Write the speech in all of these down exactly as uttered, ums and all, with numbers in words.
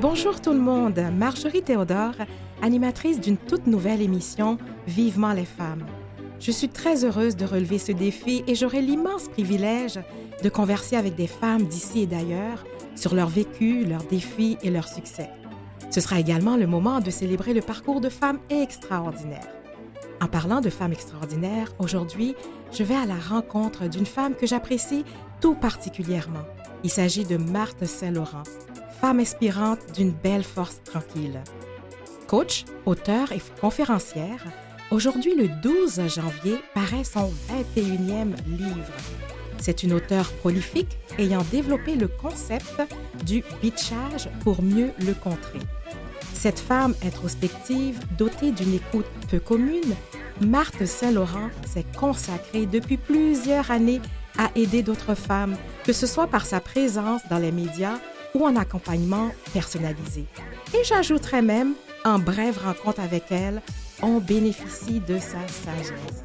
Bonjour tout le monde, Marjorie Théodore, animatrice d'une toute nouvelle émission Vivement les femmes. Je suis très heureuse de relever ce défi et j'aurai l'immense privilège de converser avec des femmes d'ici et d'ailleurs sur leur vécu, leurs défis et leurs succès. Ce sera également le moment de célébrer le parcours de femmes extraordinaires. En parlant de femmes extraordinaires, aujourd'hui, je vais à la rencontre d'une femme que j'apprécie tout particulièrement. Il s'agit de Marthe Saint-Laurent, femme inspirante d'une belle force tranquille. Coach, auteure et conférencière, aujourd'hui le douze janvier paraît son vingt et unième livre. C'est une auteure prolifique ayant développé le concept du bitchage pour mieux le contrer. Cette femme introspective, dotée d'une écoute peu commune, Marthe Saint-Laurent s'est consacrée depuis plusieurs années à aider d'autres femmes, que ce soit par sa présence dans les médias ou en accompagnement personnalisé. Et j'ajouterais même, en brève rencontre avec elle, on bénéficie de sa sagesse.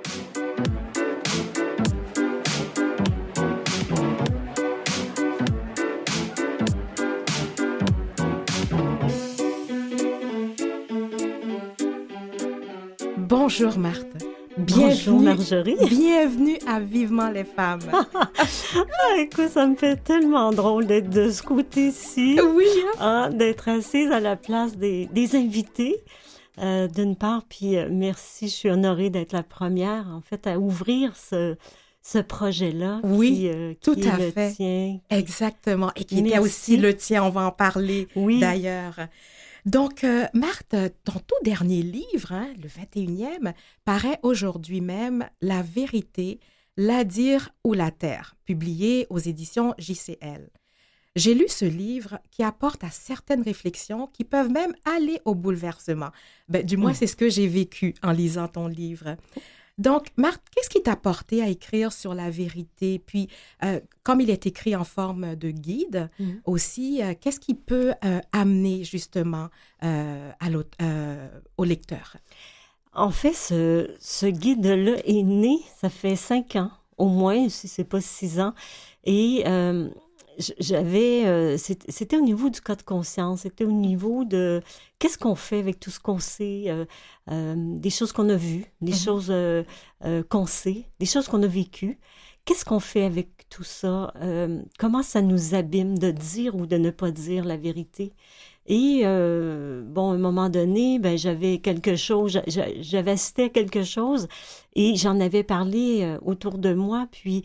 Bonjour Marthe. Bienvenue, Bonjour Marjorie. Bienvenue à Vivement les femmes. ah, écoute, ça me fait tellement drôle d'être de ce côté-ci. Oui. Hein, d'être assise à la place des, des invités, euh, d'une part. Puis euh, merci, je suis honorée d'être la première, en fait, à ouvrir ce, ce projet-là. Oui, qui, euh, tout qui à est fait. Le tien. Exactement. Et qui Merci. était aussi le tien, on va en parler Oui. d'ailleurs. Donc, euh, Marthe, ton tout dernier livre, hein, le vingt et unième, paraît aujourd'hui même La vérité, la dire ou la taire, publié aux éditions J C L. J'ai lu ce livre qui apporte à certaines réflexions qui peuvent même aller au bouleversement. Ben, du moins, Mm. c'est ce que j'ai vécu en lisant ton livre. Donc, Marthe, qu'est-ce qui t'a porté à écrire sur la vérité? Puis, euh, comme il est écrit en forme de guide, Mm. aussi, euh, qu'est-ce qui peut euh, amener justement euh, à euh, au lecteur? En fait, ce, ce guide-là est né, ça fait cinq ans, au moins, si c'est pas six ans. Et euh, j'avais, euh, c'était, c'était au niveau du cas de conscience, c'était au niveau de qu'est-ce qu'on fait avec tout ce qu'on sait, euh, euh, des choses qu'on a vues, des Mm-hmm. choses euh, euh, qu'on sait, des choses qu'on a vécues. Qu'est-ce qu'on fait avec tout ça? Euh, comment ça nous abîme de dire ou de ne pas dire la vérité? Et, euh, bon, à un moment donné, ben, j'avais quelque chose, j'avais assisté à quelque chose et j'en avais parlé euh, autour de moi, puis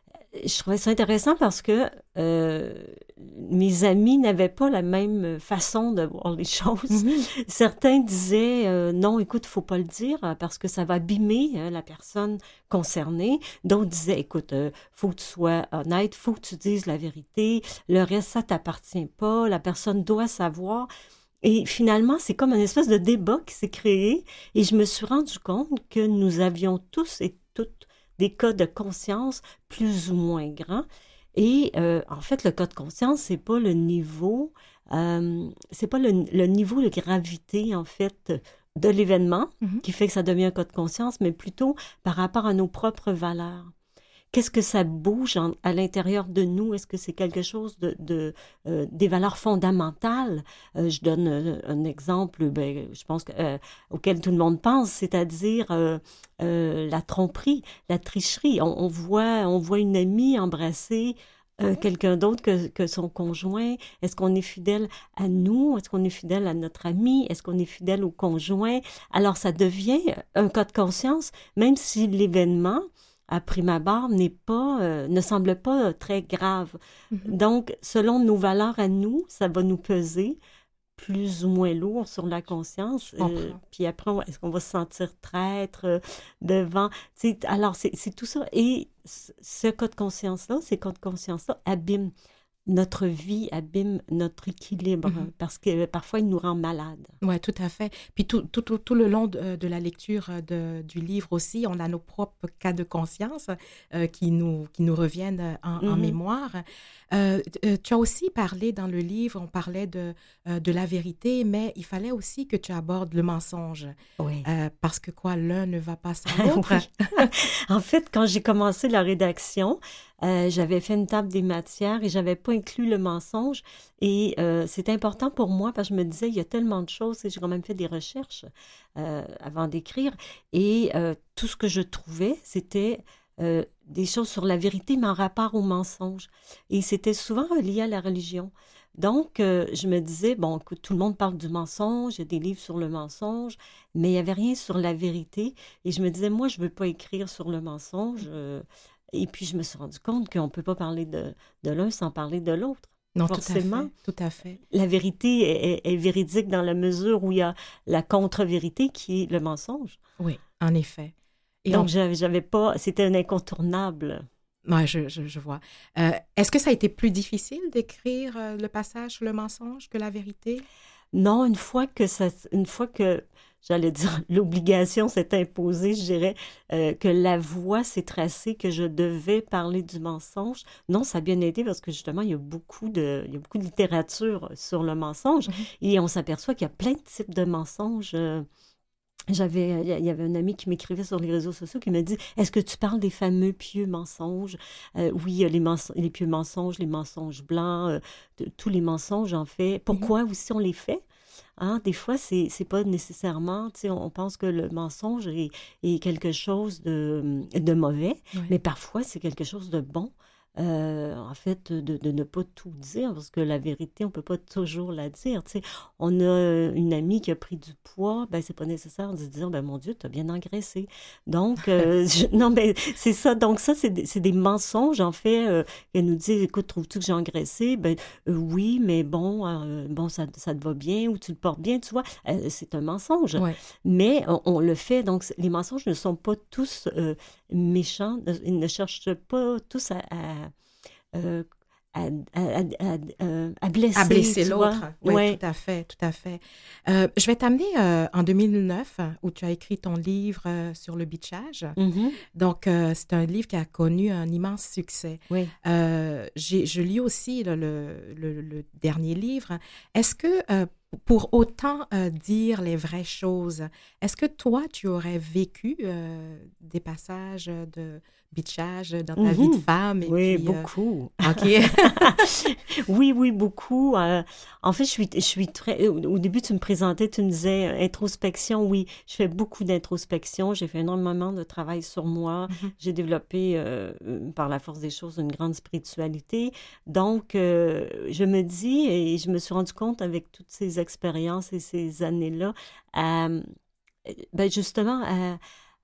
je trouvais ça intéressant parce que euh, mes amis n'avaient pas la même façon de voir les choses. Mm-hmm. Certains disaient euh, non, écoute, faut pas le dire parce que ça va abîmer hein, la personne concernée. D'autres disaient écoute, euh, faut que tu sois honnête, faut que tu dises la vérité. Le reste, ça t'appartient pas. La personne doit savoir. Et finalement, c'est comme une espèce de débat qui s'est créé. Et je me suis rendu compte que nous avions tous et toutes des cas de conscience plus ou moins grands. Et euh, en fait, le cas de conscience, c'est pas le niveau, euh, c'est pas le, le niveau de gravité, en fait, de l'événement Mm-hmm. qui fait que ça devient un cas de conscience, mais plutôt par rapport à nos propres valeurs. Qu'est-ce que ça bouge en, à l'intérieur de nous? Est-ce que c'est quelque chose de, de euh, des valeurs fondamentales? Euh, je donne un, un exemple, ben, je pense que, euh, auquel tout le monde pense, c'est-à-dire euh, euh, la tromperie, la tricherie. On, on voit, on voit une amie embrasser euh, quelqu'un d'autre que, que son conjoint. Est-ce qu'on est fidèle à nous? Est-ce qu'on est fidèle à notre ami? Est-ce qu'on est fidèle au conjoint? Alors, ça devient un cas de conscience, même si l'événement à prime abord, n'est pas, euh, ne semble pas très grave. Mm-hmm. Donc, selon nos valeurs à nous, ça va nous peser plus ou moins lourd sur la conscience. Euh, puis après, on, est-ce qu'on va se sentir traître euh, devant? T'sais, alors, c'est, c'est tout ça. Et ce cas de conscience-là, ces cas de conscience-là abîment notre vie, abîme notre équilibre, Mm-hmm. parce que parfois, il nous rend malades. Oui, tout à fait. Puis tout, tout, tout, tout le long de, de la lecture de, du livre aussi, on a nos propres cas de conscience euh, qui, nous, qui nous reviennent en, mm-hmm. en mémoire. Euh, tu as aussi parlé dans le livre, on parlait de, euh, de la vérité, mais il fallait aussi que tu abordes le mensonge. Oui. Euh, parce que quoi, l'un ne va pas sans l'autre. Oui. En fait, quand j'ai commencé la rédaction, Euh, j'avais fait une table des matières et j'avais pas inclus le mensonge. Et euh, c'est important pour moi parce que je me disais, il y a tellement de choses et j'ai quand même fait des recherches euh, avant d'écrire. Et euh, tout ce que je trouvais, c'était euh, des choses sur la vérité, mais en rapport au mensonge. Et c'était souvent relié à la religion. Donc, euh, je me disais, bon, écoute, tout le monde parle du mensonge, il y a des livres sur le mensonge, mais il n'y avait rien sur la vérité. Et je me disais, moi, je ne veux pas écrire sur le mensonge. Euh, et puis, je me suis rendu compte qu'on ne peut pas parler de, de l'un sans parler de l'autre. Non, Forcément, tout à fait, tout à fait. La vérité est, est, est véridique dans la mesure où il y a la contre-vérité qui est le mensonge. Oui, en effet. Et Donc, on... j'avais, j'avais pas... C'était un incontournable. Oui, je, je, je vois. Euh, est-ce que ça a été plus difficile d'écrire euh, le passage sur le mensonge que la vérité? Non, une fois que ça, une fois que, j'allais dire, l'obligation s'est imposée, je dirais, euh, que la voie s'est tracée, que je devais parler du mensonge. Non, ça a bien aidé parce que justement, il y a beaucoup de, il y a beaucoup de littérature sur le mensonge mm-hmm. et on s'aperçoit qu'il y a plein de types de mensonges. Euh, J'avais, il y avait un ami qui m'écrivait sur les réseaux sociaux qui me dit « Est-ce que tu parles des fameux pieux mensonges? Euh, » Oui, les, mens- les pieux mensonges, les mensonges blancs, euh, de, tous les mensonges, en fait. Pourquoi mm-hmm. aussi on les fait? Hein? Des fois, c'est, c'est pas nécessairement, tu sais, on pense que le mensonge est, est quelque chose de, de mauvais, oui. mais parfois, c'est quelque chose de bon. Euh, en fait, de, de ne pas tout dire, parce que la vérité, on ne peut pas toujours la dire. Tu sais, on a une amie qui a pris du poids, ben c'est pas nécessaire de se dire, ben mon Dieu, tu as bien engraissé. Donc, euh, je, non, ben c'est ça. Donc ça, c'est des, c'est des mensonges, en fait. Euh, elle nous dit, écoute, trouves-tu que j'ai engraissé? Ben euh, oui, mais bon, euh, bon ça, ça te va bien ou tu le portes bien, tu vois. Euh, c'est un mensonge. Ouais. Mais on, on le fait. Donc, les mensonges ne sont pas tous euh, méchants. Ils ne cherchent pas tous à... à Euh, à, à, à, à, blesser, à blesser l'autre. Oui, ouais. tout à fait, tout à fait. Euh, je vais t'amener euh, en deux mille neuf, où tu as écrit ton livre euh, sur le bitchage. Mm-hmm. Donc, euh, c'est un livre qui a connu un immense succès. Oui. Euh, j'ai, je lis aussi là, le, le, le dernier livre. Est-ce que, euh, pour autant euh, dire les vraies choses, est-ce que toi, tu aurais vécu euh, des passages de bitchage dans ta mm-hmm. vie de femme? Et oui, puis, beaucoup. Euh... OK. oui, oui, beaucoup. Euh, en fait, je suis, je suis très... Au début, tu me présentais, tu me disais euh, introspection. Oui, je fais beaucoup d'introspection. J'ai fait énormément de travail sur moi. Mm-hmm. J'ai développé, euh, par la force des choses, une grande spiritualité. Donc, euh, je me dis, et je me suis rendu compte avec toutes ces expériences et ces années-là, euh, ben justement, à...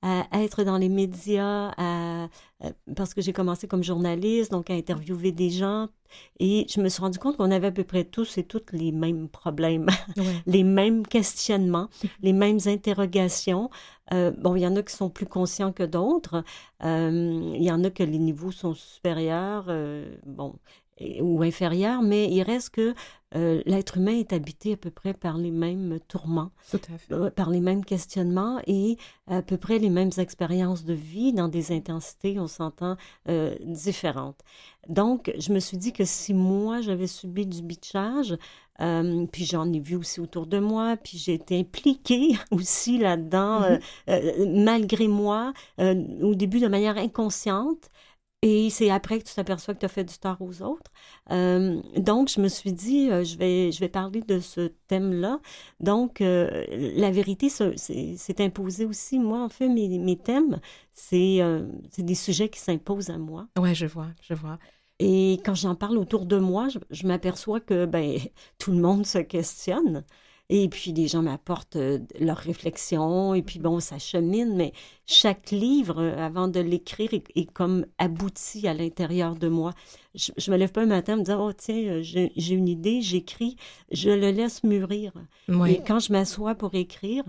à être dans les médias, à, à, parce que j'ai commencé comme journaliste, donc à interviewer des gens. Et je me suis rendu compte qu'on avait à peu près tous et toutes les mêmes problèmes, ouais. les mêmes questionnements, les mêmes interrogations. Euh, bon, il y en a qui sont plus conscients que d'autres. Euh, il y en a que les niveaux sont supérieurs, euh, bon, et, ou inférieurs, mais il reste que euh, l'être humain est habité à peu près par les mêmes tourments, tout à fait. Euh, par les mêmes questionnements et à peu près les mêmes expériences de vie dans des intensités, on s'entend, euh, différentes. Donc, je me suis dit que si moi, j'avais subi du bitchage, euh, puis j'en ai vu aussi autour de moi, puis j'ai été impliquée aussi là-dedans, mm-hmm. euh, euh, malgré moi, euh, au début de manière inconsciente, et c'est après que tu t'aperçois que tu as fait du tort aux autres. Euh, donc, je me suis dit, euh, je vais, je vais parler de ce thème-là. Donc, euh, la vérité, c'est, c'est imposé aussi. Moi, en fait, mes, mes thèmes, c'est, euh, c'est des sujets qui s'imposent à moi. Oui, je vois, je vois. Et quand j'en parle autour de moi, je, je m'aperçois que ben, tout le monde se questionne. Et puis, les gens m'apportent euh, leurs réflexions, et puis bon, ça chemine, mais chaque livre, euh, avant de l'écrire, est, est comme abouti à l'intérieur de moi. Je, je me lève pas un matin en me disant, oh tiens, j'ai, j'ai une idée, j'écris, je le laisse mûrir. Oui. Et quand je m'assois pour écrire,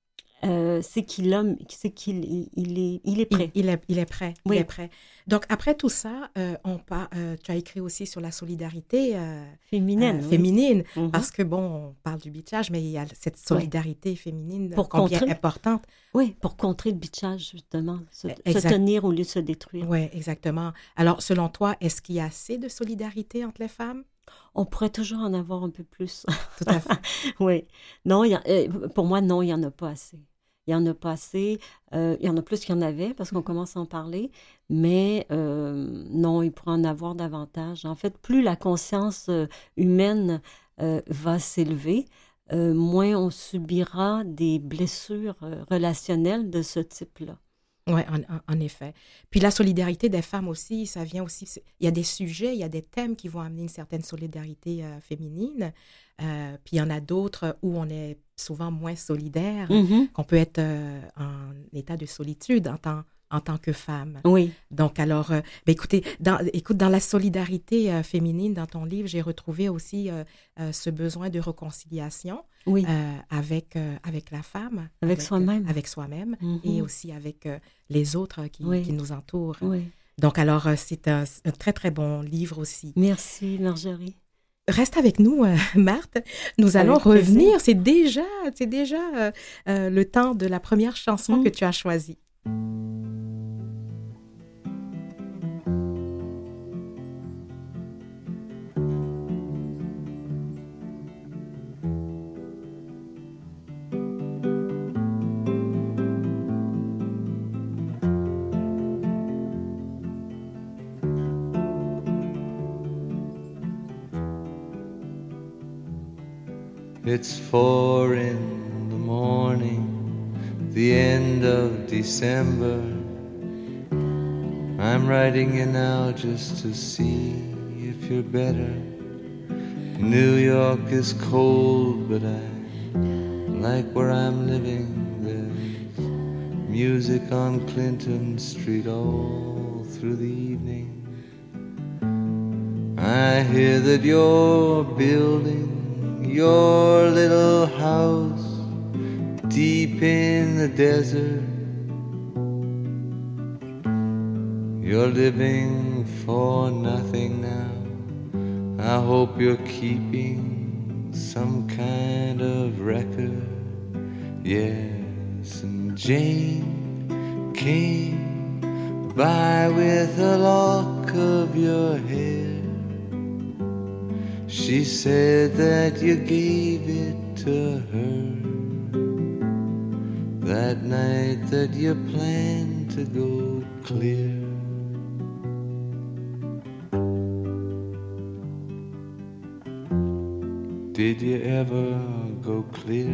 Euh, c'est qu'il a, c'est qu'il il est, il est prêt. Il, il, est, il est prêt. Oui. Il est prêt. Donc, après tout ça, euh, on par, euh, tu as écrit aussi sur la solidarité euh, féminine. Euh, oui. féminine Mm-hmm. Parce que, bon, on parle du bitchage, mais il y a cette solidarité oui. féminine pour combien contrer, importante. Oui, pour contrer le bitchage, justement. Se, se tenir au lieu de se détruire. Oui, exactement. Alors, selon toi, est-ce qu'il y a assez de solidarité entre les femmes? On pourrait toujours en avoir un peu plus. Tout à fait. Oui. Non, il y a, pour moi, non, il n'y en a pas assez. Il y en a pas assez. Euh, il y en a plus qu'il y en avait parce qu'on commence à en parler. Mais euh, non, il pourrait en avoir davantage. En fait, plus la conscience euh, humaine euh, va s'élever, euh, moins on subira des blessures euh, relationnelles de ce type-là. Oui, en, en- en effet. Puis la solidarité des femmes aussi, ça vient aussi. c'est- Il y a des sujets, il y a des thèmes qui vont amener une certaine solidarité euh, féminine. Euh, puis il y en a d'autres où on est souvent moins solidaire, Mhm. qu'on peut être euh, en état de solitude en tant, en tant que femme. Oui. Donc, alors, euh, ben, écoutez, dans, écoute, dans la solidarité euh, féminine, dans ton livre, j'ai retrouvé aussi euh, euh, ce besoin de réconciliation Oui, euh, avec, euh, avec la femme, avec avec, euh, soi-même. avec soi-même et Mhm. aussi avec euh, les autres qui, qui Oui, nous entourent. oui. Donc, alors, euh, c'est un, un très, très bon livre aussi. Merci, Marjorie. Reste avec nous, euh, Marthe. Nous allons Avec plaisir. revenir. C'est déjà, c'est déjà euh, euh, le temps de la première chanson Mm. que tu as choisie. It's four in the morning, the end of December. I'm writing you now just to see if you're better. New York is cold, but I like where I'm living. There's music on Clinton Street all through the evening. I hear that you're building your little house deep in the desert. You're living for nothing now. I hope you're keeping some kind of record. Yes, and Jane came by with a lock of your hair. She said that you gave it to her that night that you planned to go clear. Did you ever go clear?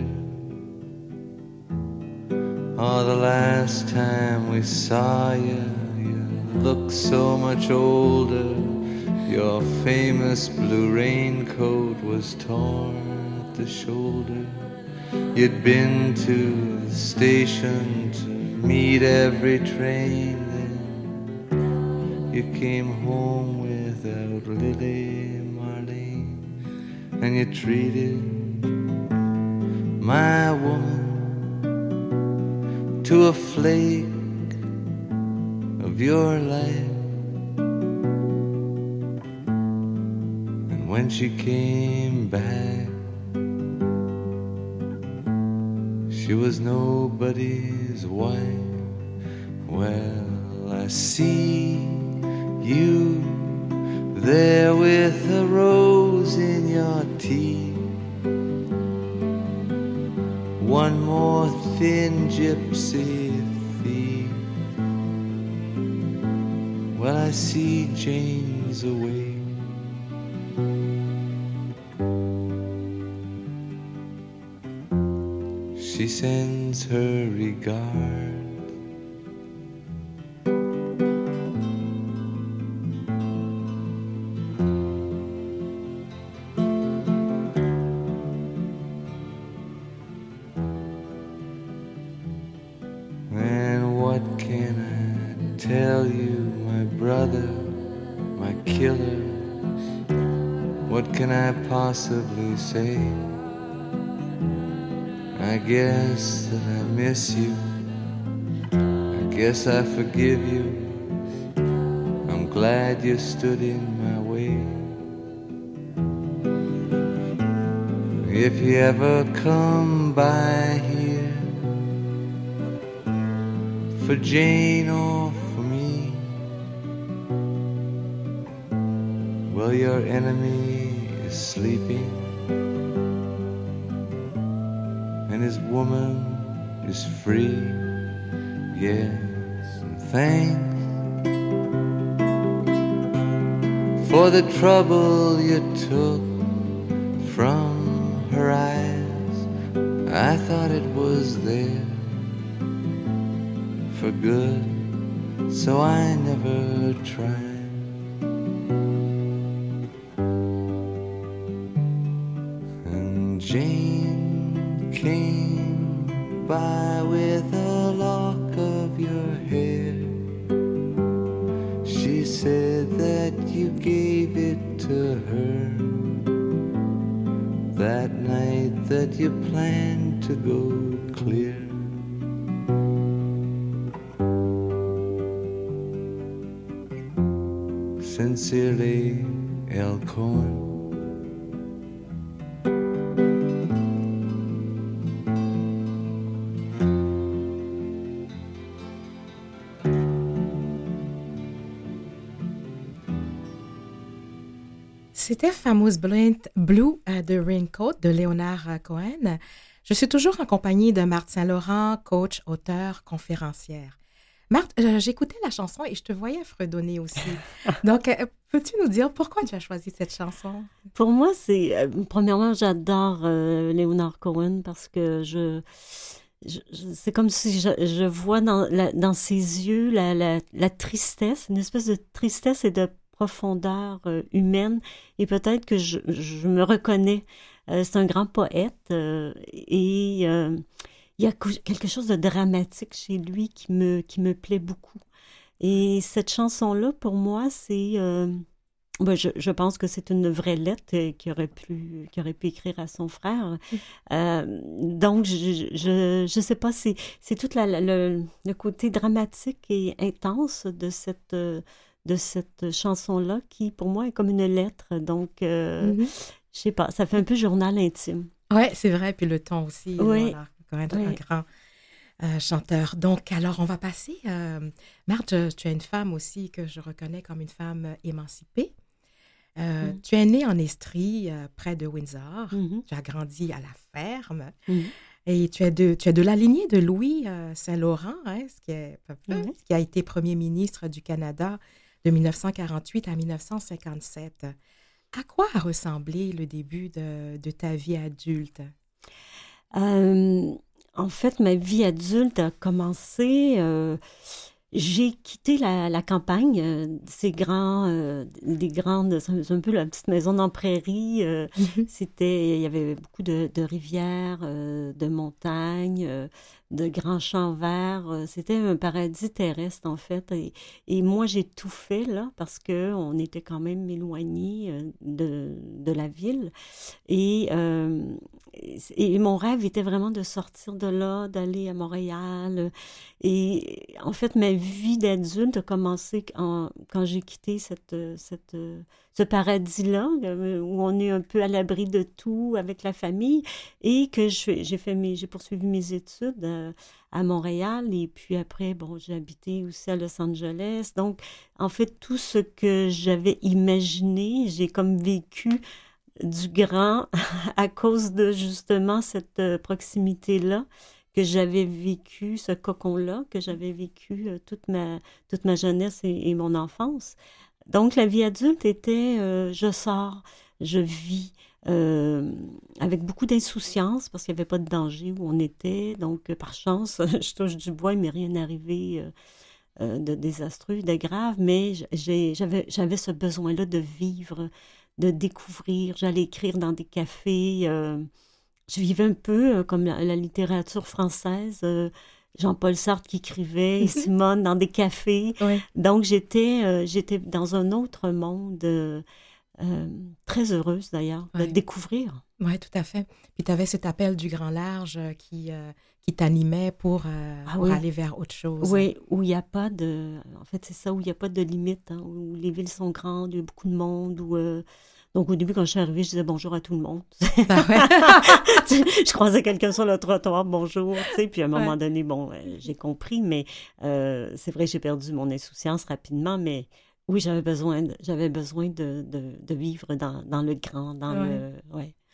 Oh, the last time we saw you, you looked so much older. Your famous blue raincoat was torn at the shoulder. You'd been to the station to meet every train. Then you came home without Lily Marlene, and you treated my woman to a flake of your life. When she came back, she was nobody's wife. Well, I see you there with a rose in your teeth. One more thin gypsy thief. Well, I see Jane's away. She sends her regard. And what can I tell you, my brother, my killer? What can I possibly say? I guess that I miss you. I guess I forgive you. I'm glad you stood in my way. If you ever come by here for Jane or for me, well, your enemy is sleeping and his woman is free. Yes, and thanks for the trouble you took from her eyes. I thought it was there for good, so I never tried. And Jane came by with a lock of your hair. She said that you gave it to her that night that you planned to go clear. Sincerely, L. Cohen. C'était Famous Blue uh, de Raincoat de Leonard uh, Cohen. Je suis toujours en compagnie de Marthe Saint-Laurent, coach, auteur, conférencière. Marthe, euh, j'écoutais la chanson et je te voyais fredonner aussi. Donc, euh, peux-tu nous dire pourquoi tu as choisi cette chanson? Pour moi, c'est... Euh, premièrement, j'adore euh, Leonard Cohen parce que je... je, je c'est comme si je, je vois dans, la, dans ses yeux la, la, la tristesse, une espèce de tristesse et de profondeur euh, humaine. Et peut-être que je, je me reconnais. Euh, c'est un grand poète euh, et... Euh, il y a quelque chose de dramatique chez lui qui me, qui me plaît beaucoup. Et cette chanson-là, pour moi, c'est... Euh, ben je, je pense que c'est une vraie lettre qu'il aurait pu, qu'il aurait pu écrire à son frère. Euh, donc, je je, je sais pas, c'est, c'est tout la, la, le, le côté dramatique et intense de cette, de cette chanson-là qui, pour moi, est comme une lettre. Donc, euh, mm-hmm. je sais pas, ça fait un peu journal intime. Oui, c'est vrai. Puis le ton aussi. Oui. Voilà. Quand même oui. Un grand euh, chanteur. Donc, alors, on va passer. Euh, Marthe, tu es une femme aussi que je reconnais comme une femme émancipée. Euh, mm. Tu es née en Estrie, euh, près de Windsor. Mm-hmm. Tu as grandi à la ferme. Mm-hmm. Et tu es, de, tu es de la lignée de Louis euh, Saint-Laurent, hein, ce, qui est, mm-hmm. ce qui a été premier ministre du Canada de dix-neuf cent quarante-huit à dix-neuf cent cinquante-sept. À quoi a ressemblé le début de, de ta vie adulte? Euh, en fait, ma vie adulte a commencé... Euh, j'ai quitté la, la campagne, euh, ces grands, euh, des grandes... C'est un peu la petite maison dans la prairie. Euh, mm-hmm. C'était, il y avait beaucoup de, de rivières, euh, de montagnes, euh, de grands champs verts. Euh, c'était un paradis terrestre, en fait. Et, et moi, j'ai tout fait, là, parce qu'on était quand même éloignés euh, de, de la ville. Et... Euh, Et mon rêve était vraiment de sortir de là, d'aller à Montréal. Et en fait, ma vie d'adulte a commencé en, quand j'ai quitté cette, cette, ce paradis-là, où on est un peu à l'abri de tout avec la famille, et que je, j'ai, fait mes, j'ai poursuivi mes études à, à Montréal. Et puis après, bon, j'ai habité aussi à Los Angeles. Donc, en fait, tout ce que j'avais imaginé, j'ai comme vécu du grand à cause de justement cette euh, proximité-là que j'avais vécu, ce cocon-là que j'avais vécu euh, toute ma toute ma jeunesse et, et mon enfance. Donc la vie adulte était euh, je sors, je vis euh, avec beaucoup d'insouciance parce qu'il n'y avait pas de danger où on était. Donc euh, par chance, je touche du bois, il m'est rien arrivé euh, euh, de désastreux, de grave, mais j'ai, j'avais j'avais ce besoin-là de vivre, de découvrir. J'allais écrire dans des cafés. Euh, je vivais un peu euh, comme la, la littérature française. Euh, Jean-Paul Sartre qui écrivait, et Simone dans des cafés. Oui. Donc, j'étais, euh, j'étais dans un autre monde, euh, euh, très heureuse d'ailleurs, oui. de découvrir. Oui, tout à fait. Puis tu avais cet appel du grand large qui, euh, qui t'animait pour, euh, ah, pour oui. aller vers autre chose. Oui, où il n'y a pas de... En fait, c'est ça, où il n'y a pas de limite, hein, où les villes sont grandes, il y a beaucoup de monde, où... Euh... Donc, au début, quand je suis arrivée, je disais bonjour à tout le monde. Ah ouais. Je croisais quelqu'un sur le trottoir, bonjour, tu sais. Puis à un moment ouais. donné, bon, euh, j'ai compris, mais euh, c'est vrai que j'ai perdu mon insouciance rapidement, mais oui, j'avais besoin de, j'avais besoin de, de, de vivre dans, dans le grand, dans ouais. le... Ouais.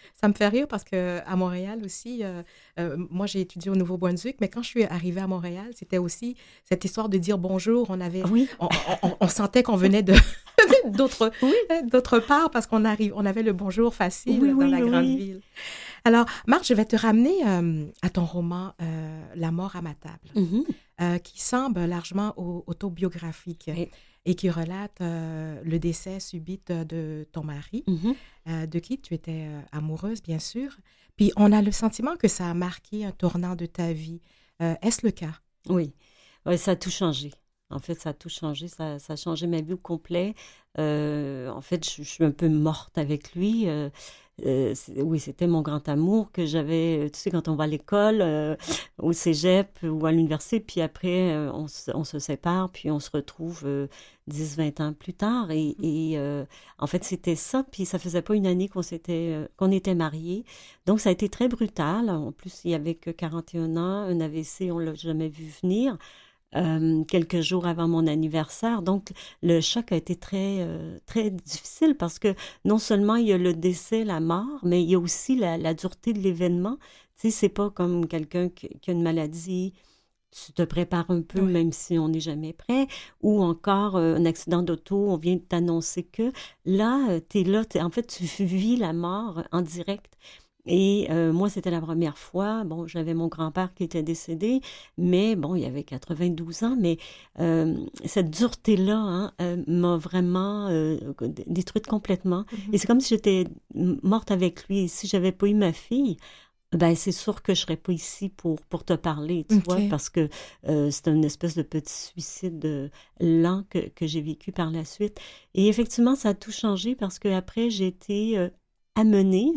Ça me fait rire parce qu'à Montréal aussi, euh, euh, moi j'ai étudié au Nouveau-Brunswick, mais quand je suis arrivée à Montréal, c'était aussi cette histoire de dire bonjour. On avait, Oui. on, on, on sentait qu'on venait de d'autres, Oui. d'autre part parce qu'on arrive, on avait le bonjour facile Oui, dans oui, la grande oui. ville. Alors, Marthe, je vais te ramener euh, à ton roman euh, La mort à ma table, Mm-hmm. euh, qui semble largement au- autobiographique Oui. et qui relate euh, le décès subit de ton mari, Mm-hmm. euh, de qui tu étais euh, amoureuse, bien sûr. Puis on a le sentiment que ça a marqué un tournant de ta vie. Euh, est-ce le cas? Oui. Oui, ça a tout changé. En fait, ça a tout changé. Ça, ça a changé ma vie au complet. Euh, en fait, je, je suis un peu morte avec lui. Euh, euh, c'est- oui, c'était mon grand amour que j'avais, tu sais, quand on va à l'école, euh, au cégep ou à l'université, puis après, euh, on, se- on se sépare, puis on se retrouve euh, dix, vingt ans plus tard. Et, et, euh, en fait, c'était ça. Puis ça faisait pas une année qu'on s'était, euh, qu'on était mariés. Donc, ça a été très brutal. En plus, il avait que quarante et un ans, un A V C, on l'a jamais vu venir. Euh, quelques jours avant mon anniversaire. Donc, le choc a été très, euh, très difficile parce que non seulement il y a le décès, la mort, mais il y a aussi la, la dureté de l'événement. Tu sais, c'est pas comme quelqu'un qui, qui a une maladie, tu te prépares un peu, Oui. même si on n'est jamais prêt, ou encore euh, un accident d'auto, on vient de t'annoncer que là, tu es là, t'es- en fait, tu vis la mort en direct. Et euh, moi, c'était la première fois. Bon, j'avais mon grand-père qui était décédé, mais bon, il avait quatre-vingt-douze ans. Mais euh, cette dureté-là hein, euh, m'a vraiment euh, d- détruite complètement. Mhm. Et c'est comme si j'étais m- morte avec lui. Et si j'avais pas eu ma fille, ben c'est sûr que je serais pas ici pour pour te parler, tu OK. vois, parce que euh, c'est une espèce de petit suicide euh, lent que que j'ai vécu par la suite. Et effectivement, ça a tout changé parce que après j'ai été euh, amenée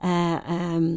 à, à,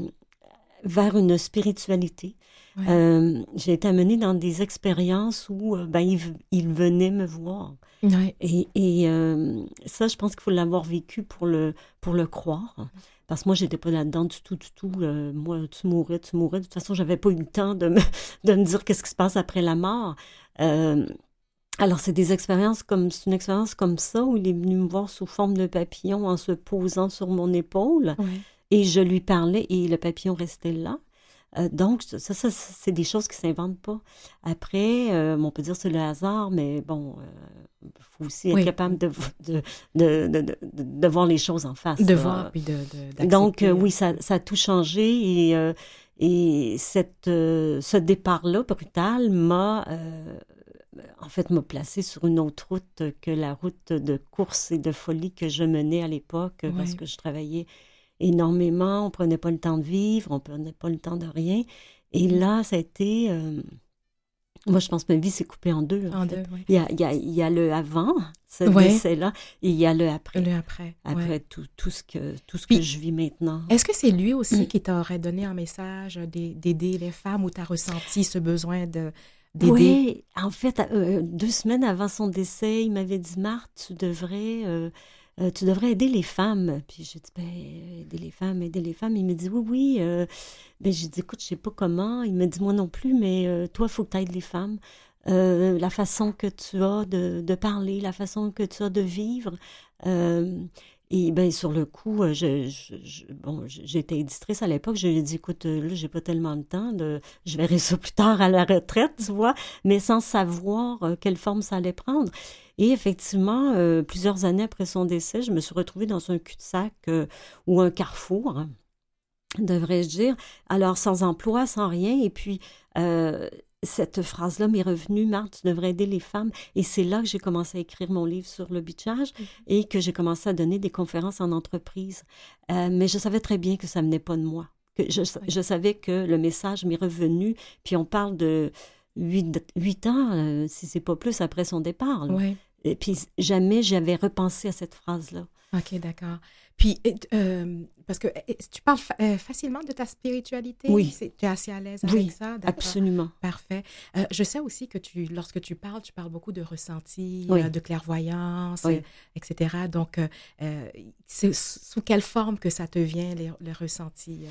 vers une spiritualité. Ouais. Euh, j'ai été amenée dans des expériences où euh, ben, il, il venait me voir. Ouais. Et, et euh, ça, je pense qu'il faut l'avoir vécu pour le, pour le croire. Parce que moi, j'étais pas là-dedans du tout, du tout. Euh, moi, tu mourrais, tu mourrais. De toute façon, j'avais pas eu le temps de me, de me dire qu'est-ce qui se passe après la mort. Euh, alors, c'est des expériences comme, c'est une expérience comme ça où il est venu me voir sous forme de papillon en se posant sur mon épaule. Ouais. Et je lui parlais et le papillon restait là. Euh, donc, ça, ça, ça, c'est des choses qui ne s'inventent pas. Après, euh, on peut dire que c'est le hasard, mais bon, il euh, faut aussi être Oui. capable de, de, de, de, de, de voir les choses en face. De là. voir puis de, de d'accepter. Donc, euh, oui, ça, ça a tout changé et, euh, et cette, euh, ce départ-là, brutal, m'a, euh, en fait, m'a placé sur une autre route que la route de course et de folie que je menais à l'époque Ouais. parce que je travaillais énormément, on prenait pas le temps de vivre, on prenait pas le temps de rien. Et là, ça a été... euh, moi, je pense que ma vie s'est coupée en deux. En, En fait. deux, oui. Il y a, il y a, il y a le avant, ce Ouais. décès-là, et il y a le après. Le après. Après ouais. tout, tout ce, que, tout ce Puis, que je vis maintenant. Est-ce que c'est lui aussi Mm. qui t'aurait donné un message d'a- d'aider les femmes ou tu as ressenti ce besoin de, d'aider? Oui, en fait, euh, deux semaines avant son décès, il m'avait dit, Marthe, tu devrais... euh, Euh, tu devrais aider les femmes. Puis j'ai dit, ben, aider les femmes, aider les femmes. Il me dit, oui, oui. Euh, ben, j'ai dit, écoute, je sais pas comment. Il me dit, moi non plus, mais euh, toi, il faut que tu aides les femmes. Euh, la façon que tu as de, de parler, la façon que tu as de vivre. Euh, et ben sur le coup, euh, je, je, je, bon, j'étais éditrice à l'époque. Je lui ai dit, écoute, euh, là, j'ai pas tellement de temps. De, je verrai ça plus tard à la retraite, tu vois, mais sans savoir euh, quelle forme ça allait prendre. Et effectivement, euh, plusieurs années après son décès, je me suis retrouvée dans un cul-de-sac euh, ou un carrefour, hein, devrais-je dire. Alors, sans emploi, sans rien. Et puis, euh, cette phrase-là m'est revenue, Marthe, tu devrais aider les femmes. Et c'est là que j'ai commencé à écrire mon livre sur le beachage mm-hmm. et que j'ai commencé à donner des conférences en entreprise. Euh, mais je savais très bien que ça ne venait pas de moi. Que je, oui. je savais que le message m'est revenu. Puis on parle de huit, huit ans, euh, si c'est pas plus, après son départ. Là. Oui. Et puis jamais j'avais repensé à cette phrase-là. OK, d'accord. Puis, euh, parce que tu parles fa- euh, facilement de ta spiritualité. Oui. C'est, tu es assez à l'aise avec oui, ça? D'accord. Absolument. Parfait. Euh, je sais aussi que tu, lorsque tu parles, tu parles beaucoup de ressenti, oui. euh, de clairvoyance, oui. euh, et cetera. Donc, euh, c'est sous quelle forme que ça te vient, les, les ressentis? Euh...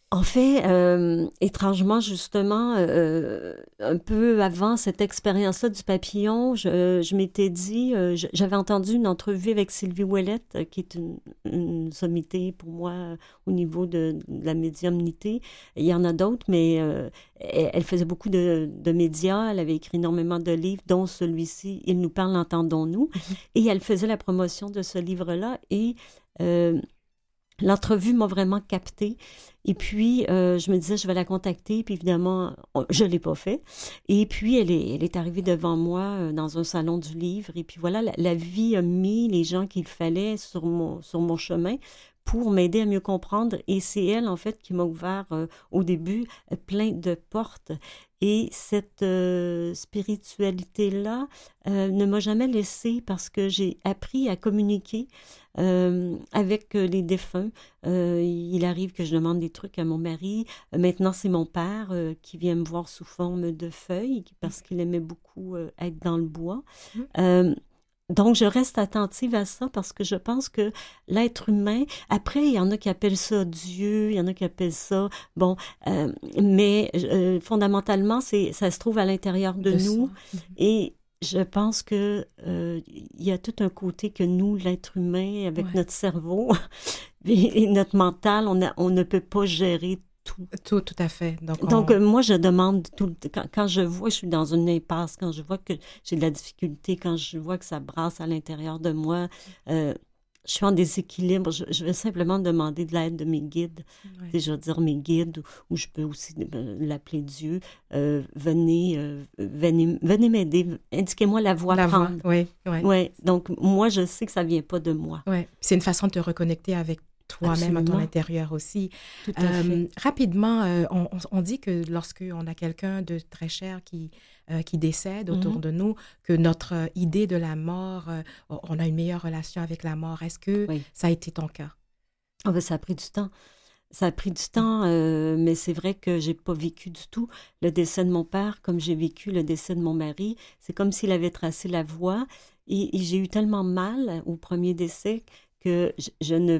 En fait, euh, étrangement, justement, euh, un peu avant cette expérience-là du papillon, je, je m'étais dit, euh, j'avais entendu une entrevue avec Sylvie Ouellette, euh, qui est une, une sommité pour moi euh, au niveau de, de la médiumnité. Il y en a d'autres, mais euh, elle, elle faisait beaucoup de, de médias, elle avait écrit énormément de livres, dont celui-ci, « Il nous parle, entendons-nous ». Et elle faisait la promotion de ce livre-là et... Euh, l'entrevue m'a vraiment captée. Et puis, euh, je me disais, je vais la contacter. Puis, évidemment, je ne l'ai pas fait. Et puis, elle est, elle est arrivée devant moi euh, dans un salon du livre. Et puis, voilà, la, la vie a mis les gens qu'il fallait sur mon, sur mon chemin pour m'aider à mieux comprendre. Et c'est elle, en fait, qui m'a ouvert euh, au début euh, plein de portes. Et cette euh, spiritualité-là euh, ne m'a jamais laissée parce que j'ai appris à communiquer euh, avec euh, les défunts. Euh, il arrive que je demande des trucs à mon mari. Euh, maintenant, c'est mon père euh, qui vient me voir sous forme de feuilles parce qu'il aimait beaucoup euh, être dans le bois. Mmh. Euh, Donc, je reste attentive à ça parce que je pense que l'être humain, après, il y en a qui appellent ça Dieu, il y en a qui appellent ça, bon, euh, mais euh, fondamentalement, c'est, ça se trouve à l'intérieur de, de nous. Ça. Et je pense que euh, il y a tout un côté que nous, l'être humain, avec ouais. notre cerveau et, et notre mental, on, a, on ne peut pas gérer tout. Tout, tout à fait. Donc, on... Donc, moi, je demande, tout, quand, quand je vois que je suis dans une impasse, quand je vois que j'ai de la difficulté, quand je vois que ça brasse à l'intérieur de moi, euh, je suis en déséquilibre, je, je vais simplement demander de l'aide de mes guides. Ouais. Je vais dire mes guides, ou, ou je peux aussi euh, l'appeler Dieu. Euh, venez, euh, venez, venez m'aider, indiquez-moi la voie la à prendre. Voie, oui, oui. Ouais, donc, moi, je sais que ça ne vient pas de moi. Oui, c'est une façon de te reconnecter avec toi-même à ton intérieur aussi. Tout à euh, fait. Rapidement, euh, on, on dit que lorsqu'on a quelqu'un de très cher qui, euh, qui décède autour mm-hmm. de nous, que notre euh, idée de la mort, euh, on a une meilleure relation avec la mort. Est-ce que oui. ça a été ton cas? Oh, ben, ça a pris du temps. Ça a pris du temps, euh, mais c'est vrai que j'ai pas vécu du tout le décès de mon père comme j'ai vécu le décès de mon mari. C'est comme s'il avait tracé la voie et, et j'ai eu tellement mal au premier décès que je, je ne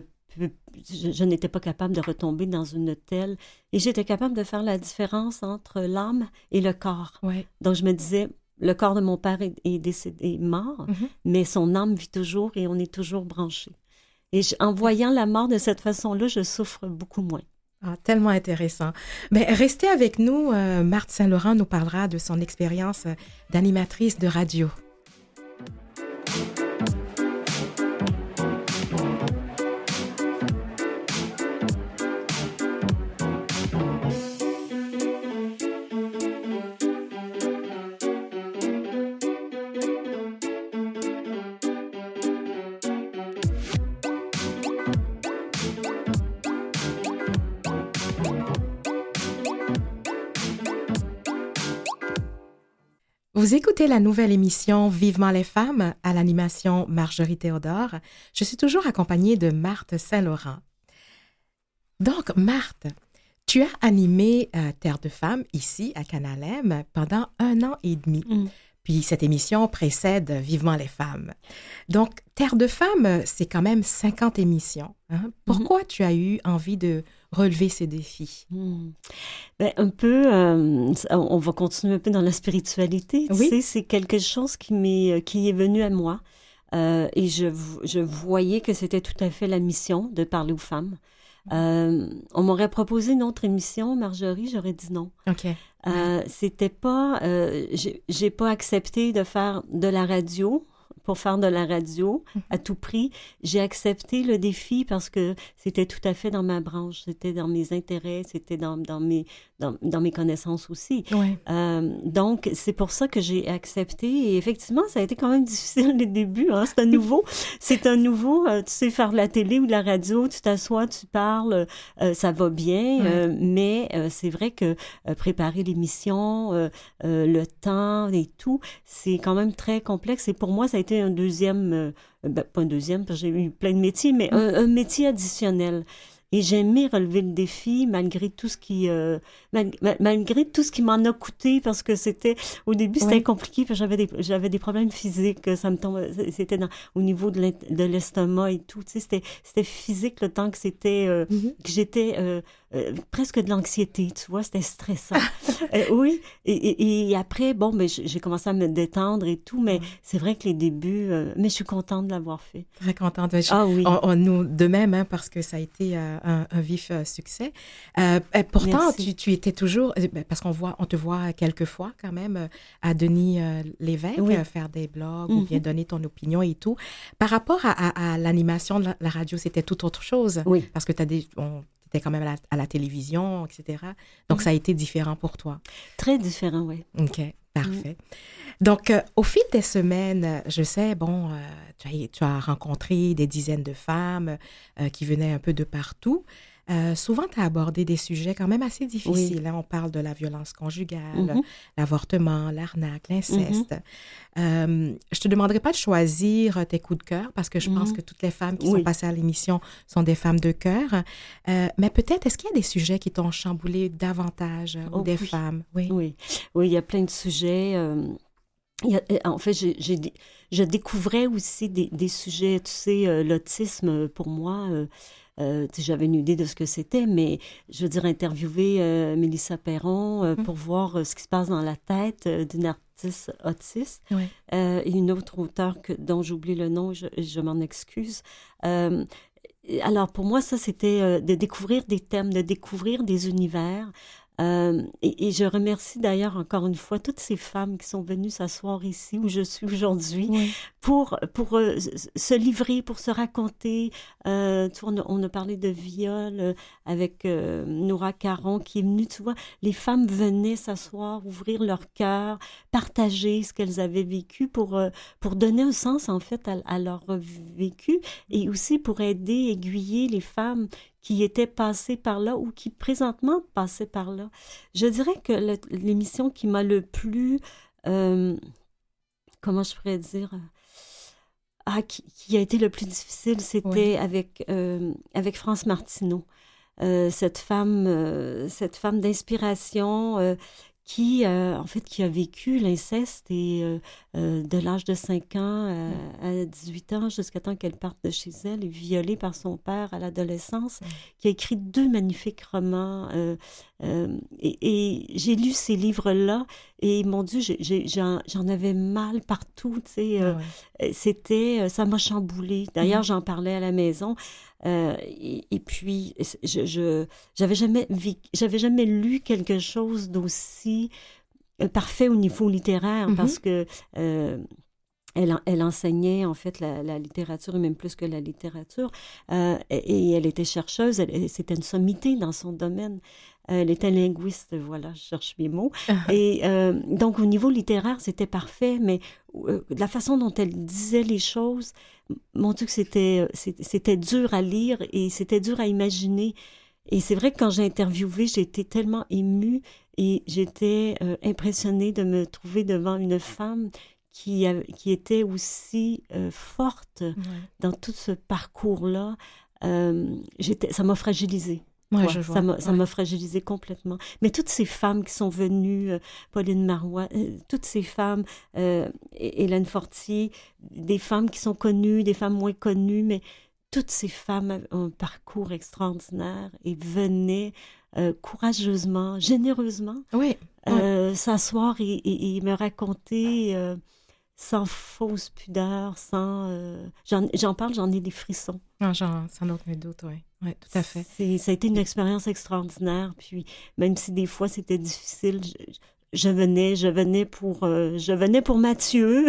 Je, je n'étais pas capable de retomber dans une telle... Et j'étais capable de faire la différence entre l'âme et le corps. Ouais. Donc, je me disais, le corps de mon père est, est décédé, est mort, mm-hmm. mais son âme vit toujours et on est toujours branchés. Et je, en voyant la mort de cette façon-là, je souffre beaucoup moins. Ah, tellement intéressant. Mais restez avec nous. Euh, Marthe Saint-Laurent nous parlera de son expérience d'animatrice de radio. Vous écoutez la nouvelle émission Vivement les femmes à l'animation Marjorie Théodore. Je suis toujours accompagnée de Marthe Saint-Laurent. Donc, Marthe, tu as animé euh, Terre de femmes ici à Canal M pendant un an et demi. Mm. Puis cette émission précède Vivement les femmes. Donc, Terre de femmes, c'est quand même cinquante émissions. Hein? Pourquoi mm-hmm. tu as eu envie de relever ces défis? Mm. Ben, un peu, euh, on va continuer un peu dans la spiritualité. Tu oui. sais, c'est quelque chose qui, m'est, qui est venu à moi. Euh, et je, je voyais que c'était tout à fait la mission de parler aux femmes. Euh, on m'aurait proposé une autre émission, Marjorie, j'aurais dit non. OK. Euh, c'était pas... Euh, j'ai, j'ai pas accepté de faire de la radio pour faire de la radio mm-hmm. à tout prix. J'ai accepté le défi parce que c'était tout à fait dans ma branche, c'était dans mes intérêts, c'était dans, dans, mes, dans, dans mes connaissances aussi. Ouais. Euh, donc, c'est pour ça que j'ai accepté. Et effectivement, ça a été quand même difficile les débuts. Hein? C'est un nouveau. c'est un nouveau. Euh, tu sais, faire de la télé ou de la radio, tu t'assois, tu parles, euh, ça va bien. Ouais. Euh, mais euh, c'est vrai que euh, préparer l'émission, euh, euh, le temps et tout, c'est quand même très complexe. Et pour moi, ça a été un deuxième, euh, ben, pas un deuxième, parce que j'ai eu plein de métiers, mais un, un métier additionnel. Et j'ai aimé relever le défi malgré tout ce qui euh, mal, malgré tout ce qui m'en a coûté parce que c'était au début c'était oui. compliqué parce que j'avais des j'avais des problèmes physiques, ça me tombe c'était dans, au niveau de, de l'estomac et tout, tu sais, c'était c'était physique le temps que c'était euh, mm-hmm. que j'étais euh, euh, presque de l'anxiété, tu vois, c'était stressant. euh, oui, et, et, et après, bon, ben, j'ai commencé à me détendre et tout, mais c'est vrai que les débuts, euh, mais je suis contente de l'avoir fait. Très contente. Je, ah oui. On, on, nous, de même, hein, parce que ça a été euh, un, un vif euh, succès. Euh, pourtant, tu, tu étais toujours, parce qu'on voit, on te voit quelques fois quand même euh, à Denis euh, Lévesque, oui. euh, faire des blogs mm-hmm. ou bien donner ton opinion et tout. Par rapport à, à, à l'animation de la, la radio, c'était tout autre chose. Oui. Parce que tu étais quand même à la, à la télévision, et cetera. Donc, mm-hmm. ça a été différent pour toi. Très différent, oui. OK, parfait. Mm-hmm. Donc, euh, au fil des semaines, je sais, bon, euh, tu, as, tu as rencontré des dizaines de femmes euh, qui venaient un peu de partout. Euh, souvent, tu as abordé des sujets quand même assez difficiles. Oui. Hein? On parle de la violence conjugale, mm-hmm. l'avortement, l'arnaque, l'inceste. Mm-hmm. Euh, je ne te demanderai pas de choisir tes coups de cœur parce que je mm-hmm. pense que toutes les femmes qui oui. sont passées à l'émission sont des femmes de cœur. Euh, mais peut-être, est-ce qu'il y a des sujets qui t'ont chamboulé davantage oh, ou des oui. femmes? Oui. oui, oui, il y a plein de sujets. Euh... Il y a, en fait, j'ai, j'ai, je découvrais aussi des, des sujets, tu sais, euh, l'autisme, pour moi, euh, euh, j'avais une idée de ce que c'était, mais je veux dire, interviewer euh, Mélissa Perron euh, mm. pour voir euh, ce qui se passe dans la tête euh, d'une artiste autiste. Oui. Euh, et une autre auteure que, dont j'oublie le nom, je, je m'en excuse. Euh, alors, pour moi, ça, c'était euh, de découvrir des thèmes, de découvrir des univers. Euh, et, et je remercie d'ailleurs encore une fois toutes ces femmes qui sont venues s'asseoir ici où je suis aujourd'hui oui. pour, pour euh, se livrer, pour se raconter. Euh, tu vois, on, a, on a parlé de viol euh, avec euh, Noura Caron qui est venue, tu vois. Les femmes venaient s'asseoir, ouvrir leur cœur, partager ce qu'elles avaient vécu pour, euh, pour donner un sens en fait à, à leur vécu et aussi pour aider, aiguiller les femmes qui étaient passées par là ou qui présentement passaient par là. Je dirais que le, l'émission qui m'a le plus, euh, comment je pourrais dire, ah, qui, qui a été le plus difficile, c'était oui. avec, euh, avec France Martineau. Euh, cette femme, euh, cette femme d'inspiration euh, qui, euh, en fait, qui a vécu l'inceste et euh, euh, de l'âge de cinq ans à, à dix-huit ans, jusqu'à temps qu'elle parte de chez elle, et violée par son père à l'adolescence, mmh. qui a écrit deux magnifiques romans. Euh, euh, et, et j'ai lu ces livres-là, et mon Dieu, j'ai, j'ai, j'en, j'en avais mal partout, tu sais. Euh, ouais. C'était, ça m'a chamboulée. D'ailleurs, mmh. j'en parlais à la maison. Euh, et, et puis, je, je j'avais jamais j'avais jamais lu quelque chose d'aussi euh, parfait au niveau littéraire mm-hmm. parce que euh, elle, elle enseignait en fait la, la littérature et même plus que la littérature euh, et, et elle était chercheuse, elle, c'était une sommité dans son domaine. Elle était linguiste, voilà, je cherche mes mots. Uh-huh. Et euh, donc, au niveau littéraire, c'était parfait, mais euh, la façon dont elle disait les choses, mon Dieu que c'était, c'était, c'était dur à lire et c'était dur à imaginer. Et c'est vrai que quand j'ai interviewé, j'ai été tellement émue et j'étais euh, impressionnée de me trouver devant une femme qui, a, qui était aussi euh, forte ouais. dans tout ce parcours-là. Euh, j'étais, ça m'a fragilisée. Ouais, ouais, je vois. Ça m'a, ça ouais. m'a fragilisée complètement. Mais toutes ces femmes qui sont venues, euh, Pauline Marois, euh, toutes ces femmes, euh, Hélène Fortier, des femmes qui sont connues, des femmes moins connues, mais toutes ces femmes ont un parcours extraordinaire et venaient euh, courageusement, généreusement, oui, euh, oui. s'asseoir et, et, et me raconter euh, sans fausse pudeur, sans... Euh, j'en, j'en parle, j'en ai des frissons. Non, j'en, sans aucun doute, oui. Oui, tout à fait. C'est, ça a été une expérience extraordinaire. Puis, même si des fois c'était difficile, je, je venais, je venais pour, euh, je venais pour Mathieu.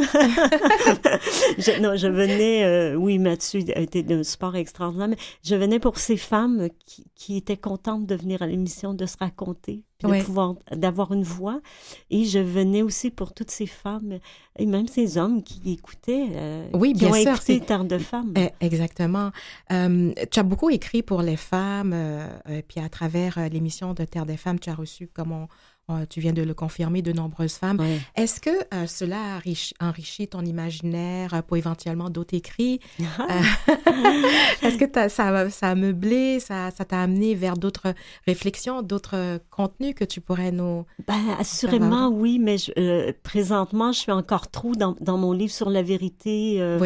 je, non, je venais, euh, oui, Mathieu a été d'un support extraordinaire, mais je venais pour ces femmes qui, qui étaient contentes de venir à l'émission, de se raconter, puis de oui. pouvoir, d'avoir une voix. Et je venais aussi pour toutes ces femmes, et même ces hommes qui écoutaient, euh, oui, qui bien ont sûr, écouté Terre de femmes. Exactement. Euh, tu as beaucoup écrit pour les femmes, euh, et puis à travers euh, l'émission de Terre des femmes, tu as reçu, comme on, on, tu viens de le confirmer, de nombreuses femmes. Oui. Est-ce que euh, cela enrichit, enrichit ton imaginaire pour éventuellement d'autres écrits? Ah. Est-ce que ça, ça a meublé, ça, ça t'a amené vers d'autres réflexions, d'autres contenus que tu pourrais nous... Ben, assurément, oui, mais je, euh, présentement, je suis encore trop dans, dans mon livre sur la vérité. Euh, oui.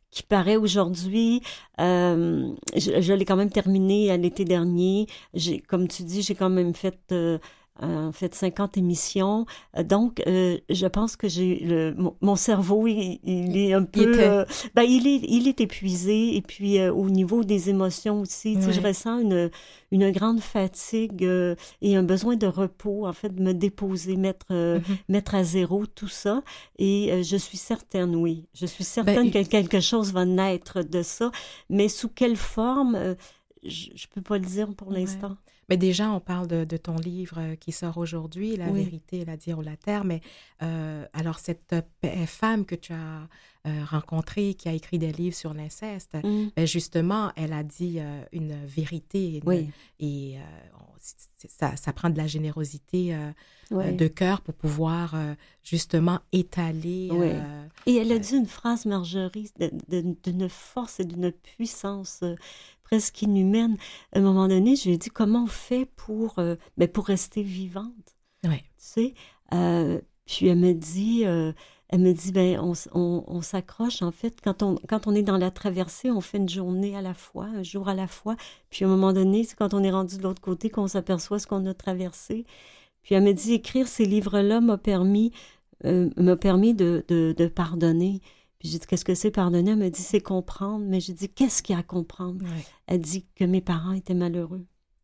qui paraît aujourd'hui. Euh, je, je l'ai quand même terminé à l'été dernier. J'ai, comme tu dis, j'ai quand même fait... Euh, en fait cinquante émissions. Donc, euh, je pense que j'ai le, mon, mon cerveau, il, il est un peu... était... Euh, ben, il est, il est épuisé. Et puis, euh, au niveau des émotions aussi, ouais. tu sais, je ressens une, une grande fatigue euh, et un besoin de repos, en fait, de me déposer, mettre, euh, mm-hmm. mettre à zéro tout ça. Et euh, je suis certaine, oui, je suis certaine ben, que quelque chose va naître de ça. Mais sous quelle forme, euh, je ne peux pas le dire pour ouais. l'instant. Mais déjà, on parle de, de ton livre qui sort aujourd'hui, La oui. vérité, la dire ou la taire. Mais euh, alors, cette euh, femme que tu as euh, rencontrée, qui a écrit des livres sur l'inceste, mm. ben justement, elle a dit euh, une vérité. Une, oui. Et euh, on, c'est, ça, ça prend de la générosité euh, oui. euh, de cœur pour pouvoir euh, justement étaler. Oui. Euh, et elle a dit une phrase, Marjorie, de, de, d'une force et d'une puissance euh, presque inhumaine. À un moment donné, je lui ai dit, comment on fait pour, euh, ben pour rester vivante? Oui. Tu sais? Euh, puis elle me dit, euh, elle me dit, ben on, on, on s'accroche, en fait, quand on, quand on est dans la traversée, on fait une journée à la fois, un jour à la fois. Puis à un moment donné, c'est quand on est rendu de l'autre côté qu'on s'aperçoit ce qu'on a traversé. Puis elle me dit, écrire ces livres-là m'a permis, euh, m'a permis de, de, de pardonner. Puis j'ai dit, qu'est-ce que c'est pardonner? Elle me dit, c'est comprendre. Mais j'ai dit, qu'est-ce qu'il y a à comprendre? Ouais. Elle dit que mes parents étaient malheureux.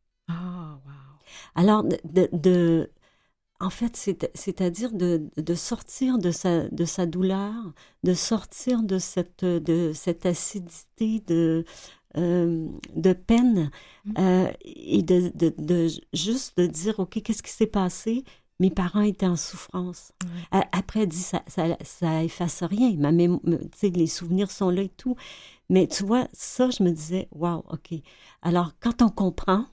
Ah, oh, wow. Alors, de, de, de en fait, c'est, c'est-à-dire de, de sortir de sa, de sa douleur, de sortir de cette, de cette acidité, de, euh, de peine, mmh. euh, et de, de, de, juste de dire, OK, qu'est-ce qui s'est passé? Mes parents étaient en souffrance. Ouais. Après, elle dit, ça, ça, ça efface rien. Ma mémo- les souvenirs sont là et tout. Mais tu vois, ça, je me disais, wow, OK. Alors, quand on comprend,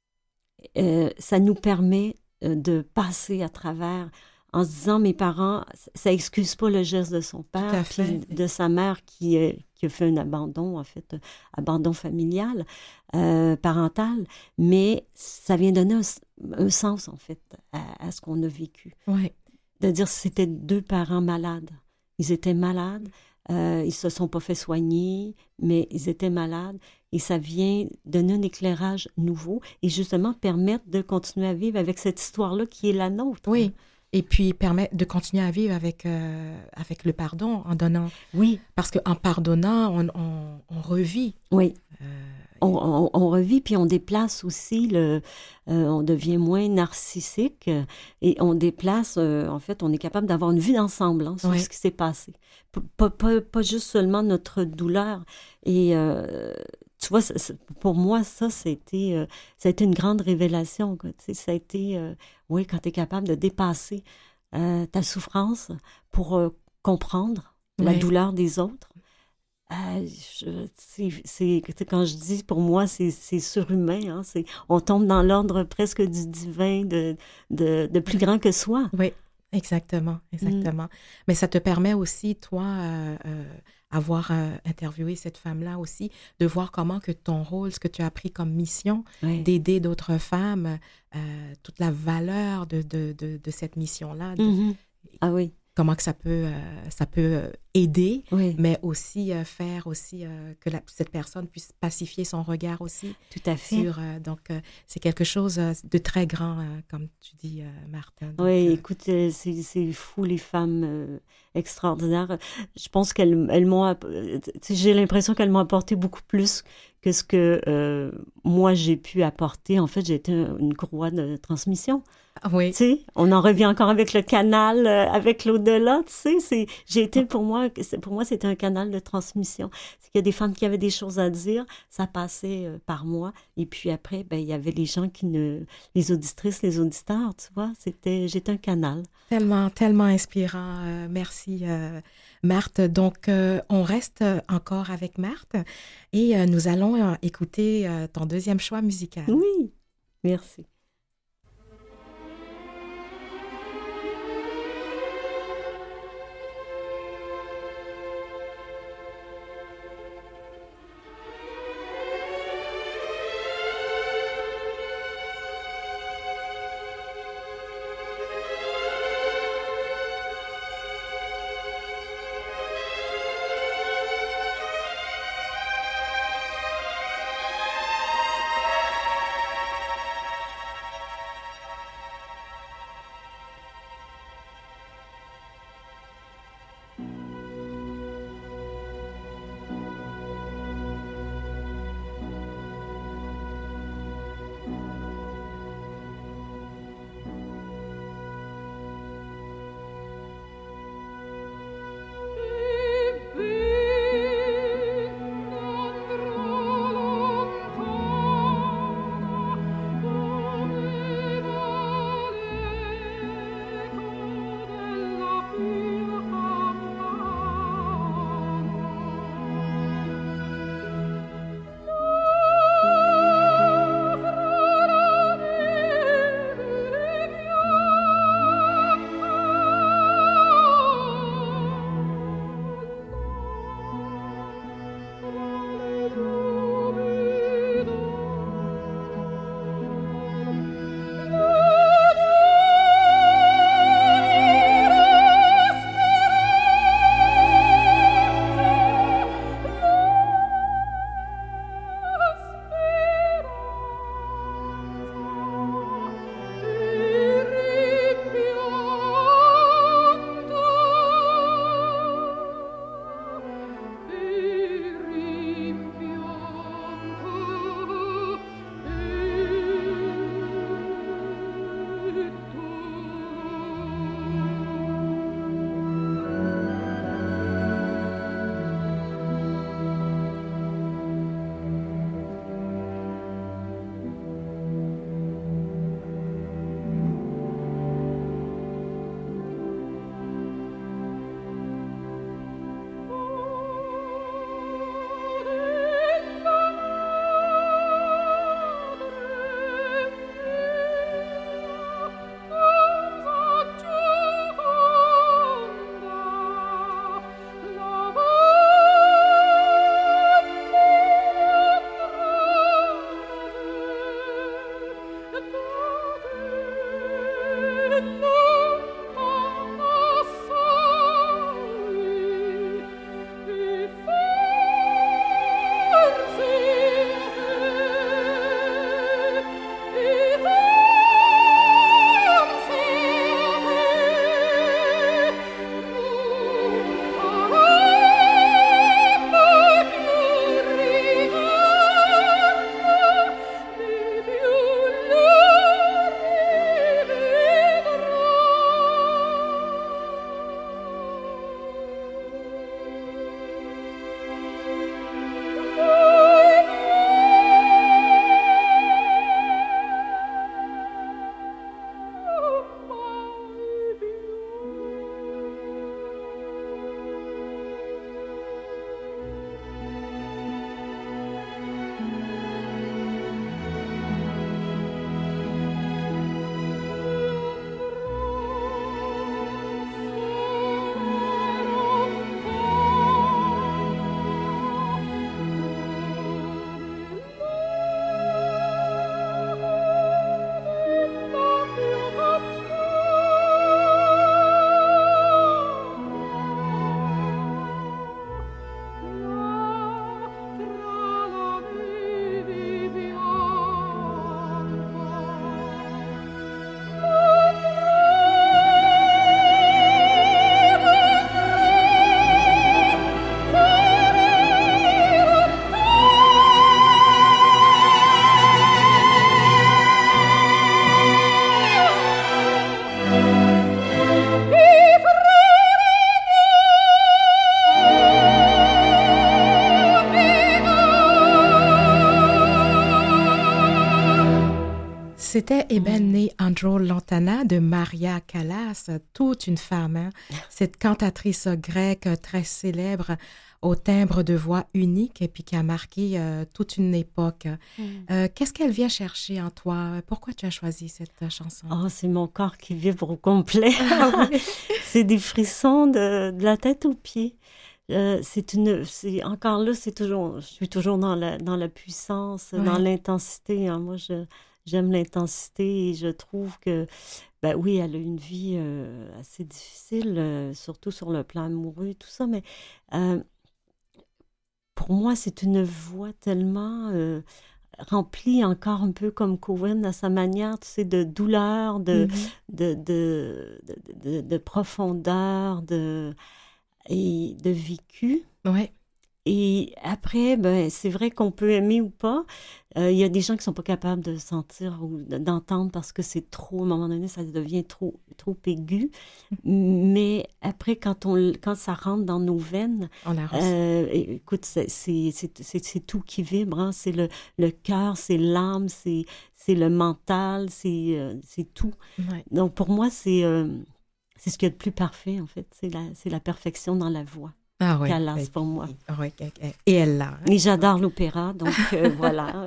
euh, ça nous permet euh, de passer à travers en se disant, mes parents, ça excuse pas le geste de son père, puis de sa mère qui, euh, qui a fait un abandon, en fait, euh, abandon familial, euh, parental, mais ça vient donner un, un sens, en fait, à, à ce qu'on a vécu. Ouais. De dire que c'était deux parents malades. Ils étaient malades, euh, ils se sont pas fait soigner, mais ils étaient malades, et ça vient donner un éclairage nouveau, et justement permettre de continuer à vivre avec cette histoire-là qui est la nôtre. Oui. Et puis permettre de continuer à vivre avec, euh, avec le pardon, en donnant. Oui. Parce qu'en pardonnant, on, on, on revit. Oui. Euh, on, on, on revit, puis on déplace aussi, le, euh, on devient moins narcissique et on déplace, euh, en fait, on est capable d'avoir une vue d'ensemble hein, sur oui. ce qui s'est passé. Pas, pas, pas juste seulement notre douleur. Et euh, tu vois, pour moi, ça, c'était, euh, ça a été une grande révélation. Quoi. Tu sais, ça a été, euh, oui, quand tu es capable de dépasser euh, ta souffrance pour euh, comprendre oui. la douleur des autres. Euh, je, c'est, c'est, quand je dis, pour moi, c'est, c'est surhumain. Hein, c'est, on tombe dans l'ordre presque du divin, de, de, de plus grand que soi. Oui, exactement, exactement. Mm. Mais ça te permet aussi, toi, euh, euh, avoir euh, interviewé cette femme-là aussi, de voir comment que ton rôle, ce que tu as pris comme mission, oui. d'aider d'autres femmes, euh, toute la valeur de, de, de, de cette mission-là. De, mm-hmm. Ah oui. Comment que ça peut, euh, ça peut aider, oui. mais aussi euh, faire aussi euh, que la, cette personne puisse pacifier son regard aussi. Tout à fait. Sur, euh, donc, euh, c'est quelque chose de très grand, euh, comme tu dis, euh, Marthe. Donc, oui, euh, écoute, c'est, c'est fou, les femmes euh, extraordinaires. Je pense qu'elles elles m'ont... J'ai l'impression qu'elles m'ont apporté beaucoup plus que ce que euh, moi, j'ai pu apporter. En fait, j'ai été une courroie de transmission. Oui. Tu sais, on en revient encore avec le canal, euh, avec l'au-delà, tu sais, c'est, j'ai été, pour moi, c'est, pour moi, c'était un canal de transmission. C'est qu'il y a des femmes qui avaient des choses à dire, ça passait euh, par moi, et puis après, ben, il y avait les gens qui ne, les auditrices, les auditeurs, tu vois, c'était, j'étais un canal. Tellement, tellement inspirant. Euh, merci, euh, Marthe. Donc, euh, on reste encore avec Marthe, et euh, nous allons euh, écouter euh, ton deuxième choix musical. Oui, merci. C'était Ebene Andro-Lantana de Maria Callas, toute une femme, hein? Cette cantatrice grecque très célèbre au timbre de voix unique et puis qui a marqué euh, toute une époque. Mm. Euh, qu'est-ce qu'elle vient chercher en toi? Pourquoi tu as choisi cette chanson? Oh, c'est mon corps qui vibre au complet. Ah, oui. C'est des frissons de, de la tête aux pieds. Euh, c'est une, c'est encore là, c'est toujours, je suis toujours dans la, dans la puissance, ouais. Dans l'intensité. Hein. Moi, je, j'aime l'intensité et je trouve que, ben oui, elle a une vie euh, assez difficile, euh, surtout sur le plan amoureux, tout ça, mais euh, pour moi, c'est une voix tellement euh, remplie encore un peu comme Cohen à sa manière, tu sais, de douleur, de, mm-hmm. de, de, de, de, de profondeur, de... et de vécu. Ouais. Et après, ben, c'est vrai qu'on peut aimer ou pas. Il euh, y a des gens qui sont pas capables de sentir ou d'entendre parce que c'est trop, à un moment donné, ça devient trop, trop aigu. Mais après, quand, on, quand ça rentre dans nos veines, on la euh, écoute, c'est, c'est, c'est, c'est, c'est tout qui vibre. Hein? C'est le, le cœur, c'est l'âme, c'est, c'est le mental, c'est, euh, c'est tout. Ouais. Donc, pour moi, c'est... Euh, C'est ce qu'il y a de plus parfait, en fait. C'est la, c'est la perfection dans la voix. Ah oui. Callas, pour moi. Oui, et elle l'a. Hein? Et j'adore l'opéra, donc euh, voilà.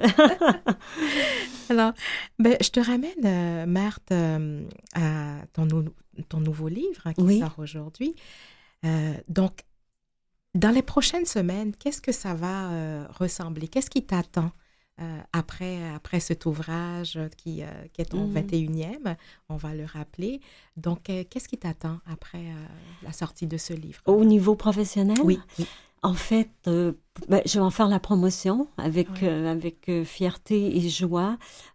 Alors, ben, je te ramène, euh, Marthe, euh, à ton, ton nouveau livre hein, qui oui. sort aujourd'hui. Euh, donc, dans les prochaines semaines, qu'est-ce que ça va euh, ressembler? Qu'est-ce qui t'attend? Euh, après, après cet ouvrage qui, euh, qui est ton mmh. vingt et unième, on va le rappeler. Donc, euh, qu'est-ce qui t'attend après euh, la sortie de ce livre? Au niveau professionnel? Oui. oui. En fait, euh, ben, je vais en faire la promotion avec, oui. euh, avec euh, fierté et joie.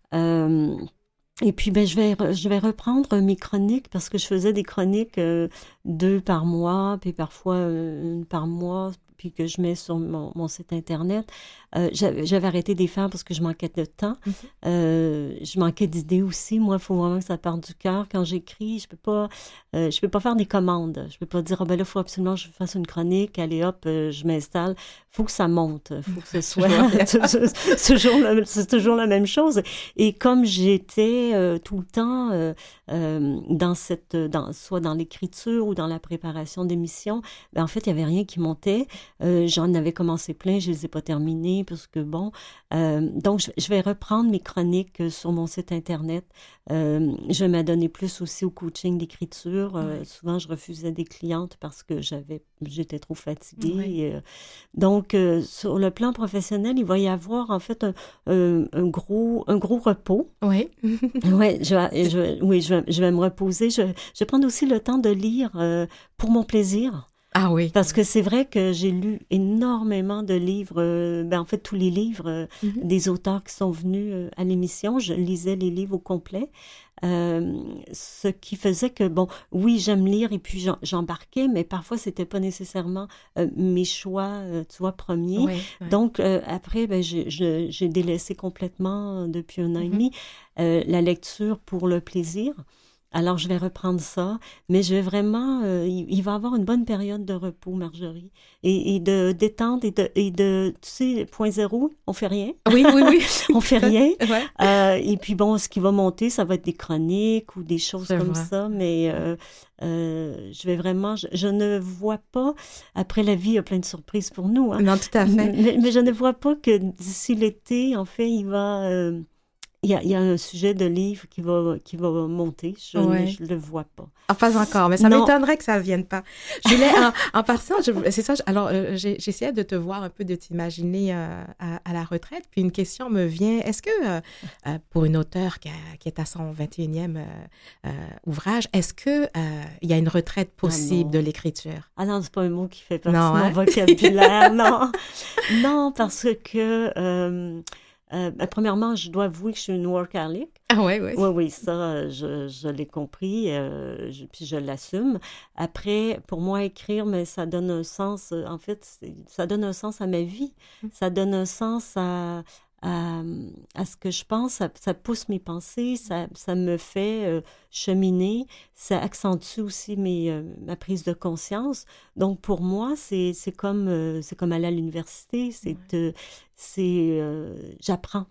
Euh, et puis, ben, je vais, je vais reprendre mes chroniques parce que je faisais des chroniques euh, deux par mois, puis parfois euh, une par mois, puis que je mets sur mon, mon site Internet. Euh, j'avais, j'avais arrêté de les faire parce que je manquais de temps. Mm-hmm. Euh, je manquais d'idées aussi. Moi, il faut vraiment que ça parte du cœur. Quand j'écris, je peux pas, euh, je peux pas faire des commandes. Je peux pas dire, oh, ben là, il faut absolument que je fasse une chronique. Allez, hop, euh, je m'installe. Il faut que ça monte. Il faut que ce soit... c'est, toujours la, c'est toujours la même chose. Et comme j'étais euh, tout le temps euh, euh, dans cette... Dans, soit dans l'écriture ou dans la préparation d'émissions, ben, en fait, il y avait rien qui montait. Euh, j'en avais commencé plein, je les ai pas terminés parce que bon, euh, donc je, je vais reprendre mes chroniques sur mon site Internet. Euh, je vais m'adonner plus aussi au coaching d'écriture. Euh, oui. Souvent, je refusais des clientes parce que j'avais, j'étais trop fatiguée. Oui. Et, euh, donc, euh, sur le plan professionnel, il va y avoir en fait un, un, un gros, un gros repos. Oui. ouais, je, je, oui, je vais, je vais me reposer. Je, je vais prendre aussi le temps de lire euh, pour mon plaisir. Ah oui. Parce que c'est vrai que j'ai lu énormément de livres, euh, ben en fait tous les livres euh, mm-hmm. des auteurs qui sont venus euh, à l'émission. Je lisais les livres au complet. Euh, ce qui faisait que, bon, oui, j'aime lire et puis j'en, j'embarquais, mais parfois, c'était pas nécessairement euh, mes choix, euh, tu vois, premiers. Oui, oui. Donc, euh, après, ben, j'ai, je, j'ai délaissé complètement, depuis un an mm-hmm. et demi, euh, la lecture pour le plaisir. Alors, je vais reprendre ça, mais je vais vraiment... Euh, il, il va y avoir une bonne période de repos, Marjorie, et, et de détente et de, et de... Tu sais, point zéro, on fait rien. Oui, oui, oui. on fait rien. Ouais. Euh, et puis, bon, ce qui va monter, ça va être des chroniques ou des choses C'est comme vrai. ça, mais euh, euh, je vais vraiment... Je, je ne vois pas... Après, la vie a plein de surprises pour nous. Hein, non, tout à fait. Mais, mais je ne vois pas que d'ici l'été, en fait, il va... Euh, Il y, a, il y a un sujet de livre qui va, qui va monter. Je ouais. ne le vois pas. Ah, pas encore, mais ça non. m'étonnerait que ça ne vienne pas. Je voulais, en, en passant, je, c'est ça, alors euh, j'ai, j'essayais de te voir un peu, de t'imaginer euh, à, à la retraite. Puis une question me vient, est-ce que, euh, euh, pour une auteure qui, a, qui est à son vingt et unième euh, euh, ouvrage, est-ce qu'il euh, y a une retraite possible ah de l'écriture? Ah non, c'est pas un mot qui fait partie non, de mon hein? vocabulaire, non. Non, parce que... Euh, Euh, ben, premièrement, je dois avouer que je suis une workaholic. Ah oui, oui. Oui, oui, ça, je, je l'ai compris, euh, je, puis je l'assume. Après, pour moi, écrire, mais ça donne un sens, en fait, ça donne un sens à ma vie. Ça donne un sens à, à, à ce que je pense, ça, ça pousse mes pensées, ça, ça me fait euh, cheminer, ça accentue aussi mes, euh, ma prise de conscience. Donc, pour moi, c'est, c'est, comme, euh, c'est comme aller à l'université, c'est... Ouais. Euh, c'est... Euh, j'apprends.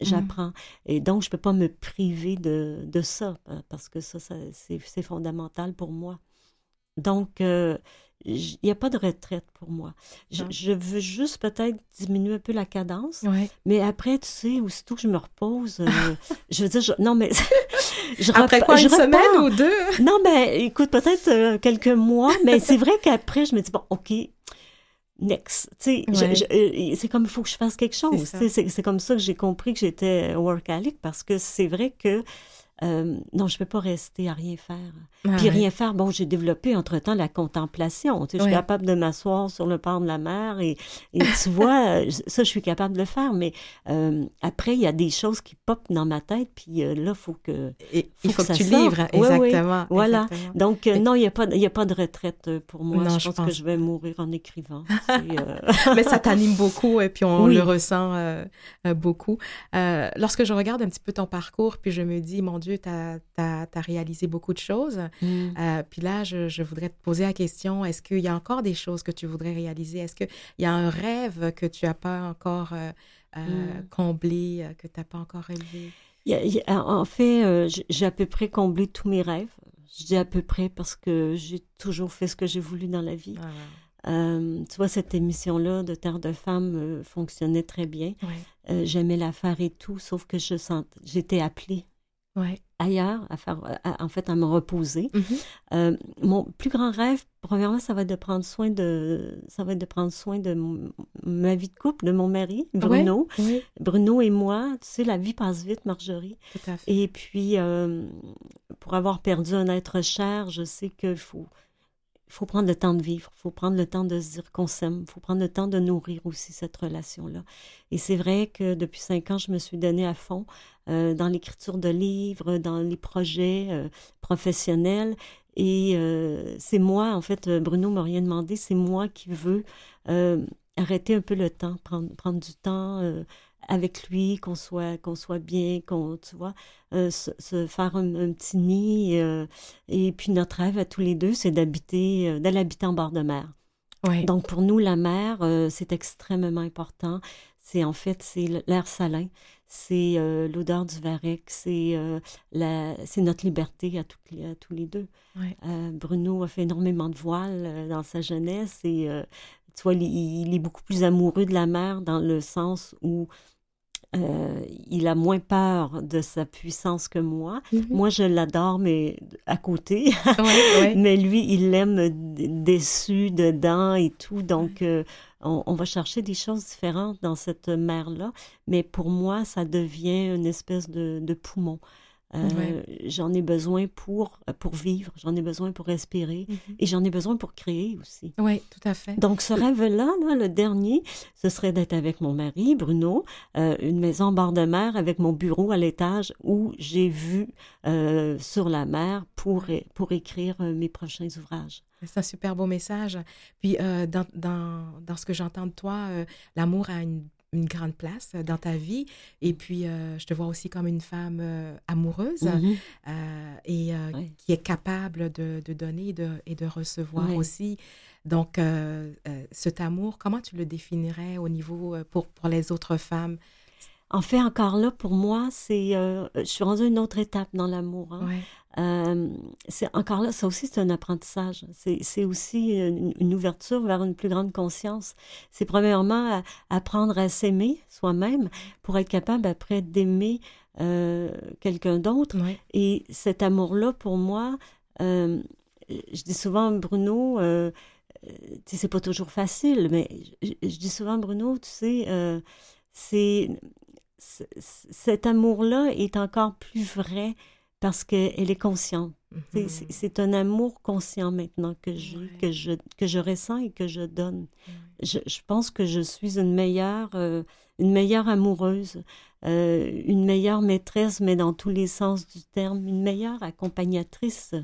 j'apprends. Et donc, je peux pas me priver de, de ça, parce que ça, ça c'est, c'est fondamental pour moi. Donc, euh, il n'y a pas de retraite pour moi. Je, je veux juste peut-être diminuer un peu la cadence, ouais. mais après, tu sais, aussitôt que je me repose, euh, je veux dire, je, non, mais... je après rep- quoi, je une repars. semaine ou deux? Non, mais écoute, peut-être euh, quelques mois, mais c'est vrai qu'après, je me dis, bon, OK, next. Tu sais, ouais. je, je, c'est comme il faut que je fasse quelque chose. C'est, c'est, c'est comme ça que j'ai compris que j'étais workaholic, parce que c'est vrai que Euh, non, je ne peux pas rester à rien faire. Ah, Puis ouais. rien faire, bon, j'ai développé entre-temps la contemplation. Tu sais, je suis Ouais. capable de m'asseoir sur le port de la mer et, et tu vois, ça, je suis capable de le faire. Mais euh, après, il y a des choses qui popent dans ma tête, puis euh, là, il faut que Et, faut il faut que, que, que tu sorte. livres, Ouais, exactement. ouais, voilà. Exactement. Donc, euh, Mais... non, il n'y a, a pas de retraite pour moi. Non, je, pense je pense que je vais mourir en écrivant. euh... Mais ça t'anime beaucoup, et puis on oui. le ressent euh, euh, beaucoup. Euh, lorsque je regarde un petit peu ton parcours, puis je me dis, mon Dieu, t'as, t'as, t'as réalisé beaucoup de choses. Mm. Euh, puis là, je, je voudrais te poser la question, est-ce qu'il y a encore des choses que tu voudrais réaliser? Est-ce qu'il y a un rêve que tu n'as pas encore euh, euh, mm. comblé, que tu n'as pas encore relevé? Il y a, il y a, en fait, euh, j'ai à peu près comblé tous mes rêves. Je dis à peu près parce que j'ai toujours fait ce que j'ai voulu dans la vie. Ah, wow. euh, tu vois, cette émission-là de Terre de Femmes euh, fonctionnait très bien. Ouais. Euh, j'aimais la faire et tout, sauf que je sens, j'étais appelée ouais. ailleurs, à faire, à, en fait, à me reposer. Mm-hmm. Euh, mon plus grand rêve, premièrement, ça va être de prendre soin de, ça va être de prendre soin de m- ma vie de couple, de mon mari, Bruno. Ouais. Ouais. Bruno et moi, tu sais, la vie passe vite, Marjorie. Tout à fait. Et puis, euh, pour avoir perdu un être cher, je sais qu'il faut, il faut prendre le temps de vivre, il faut prendre le temps de se dire qu'on s'aime, il faut prendre le temps de nourrir aussi cette relation-là. Et c'est vrai que depuis cinq ans, je me suis donnée à fond euh, dans l'écriture de livres, dans les projets euh, professionnels. Et euh, c'est moi, en fait, Bruno m'a rien demandé, c'est moi qui veux euh, arrêter un peu le temps, prendre, prendre du temps euh, avec lui, qu'on soit, qu'on soit bien, qu'on, tu vois, euh, se, se faire un, un petit nid. Euh, et puis notre rêve à tous les deux, c'est d'habiter, euh, d'aller habiter en bord de mer. Ouais. Donc pour nous, la mer, euh, c'est extrêmement important. C'est en fait, c'est l'air salin, c'est euh, l'odeur du varech, c'est, euh, la, c'est notre liberté à, toutes les, à tous les deux. Ouais. Euh, Bruno a fait énormément de voile euh, dans sa jeunesse et euh, tu vois, il, il est beaucoup plus amoureux de la mer dans le sens où Euh, il a moins peur de sa puissance que moi. Mm-hmm. Moi, je l'adore, mais à côté. Ouais, ouais. Mais lui, il l'aime déçu dedans et tout. Donc, ouais. euh, on, on va chercher des choses différentes dans cette mer-là. Mais pour moi, ça devient une espèce de, de poumon. Euh, ouais. J'en ai besoin pour, pour vivre, j'en ai besoin pour respirer mm-hmm. et j'en ai besoin pour créer aussi. Oui, tout à fait. Donc, ce rêve-là, là, le dernier, ce serait d'être avec mon mari, Bruno, euh, une maison en bord de mer avec mon bureau à l'étage où j'ai vu euh, sur la mer pour, pour écrire euh, mes prochains ouvrages. C'est un super beau message. Puis, euh, dans, dans, dans ce que j'entends de toi, euh, l'amour a une une grande place dans ta vie. Et puis, euh, je te vois aussi comme une femme euh, amoureuse mm-hmm. euh, et euh, oui. qui est capable de, de donner et de, et de recevoir oui. aussi. Donc, euh, euh, cet amour, comment tu le définirais au niveau, euh, pour, pour les autres femmes? En fait, encore là, pour moi, c'est, euh, je suis rendue à une autre étape dans l'amour. Hein. Ouais. Euh, c'est encore là, ça aussi, c'est un apprentissage. C'est, c'est aussi une, une ouverture vers une plus grande conscience. C'est premièrement à, apprendre à s'aimer soi-même pour être capable après d'aimer euh, quelqu'un d'autre. Ouais. Et cet amour-là, pour moi, euh, je dis souvent, Bruno, euh, tu sais, c'est pas toujours facile, mais je, je dis souvent, Bruno, tu sais, euh, c'est, c'est cet amour-là est encore plus vrai parce qu'elle est consciente. Mm-hmm. C'est, c'est un amour conscient maintenant que j'ai, ouais. que, je, que je ressens et que je donne. Ouais. Je, je pense que je suis une meilleure, euh, une meilleure amoureuse, euh, une meilleure maîtresse, mais dans tous les sens du terme, une meilleure accompagnatrice,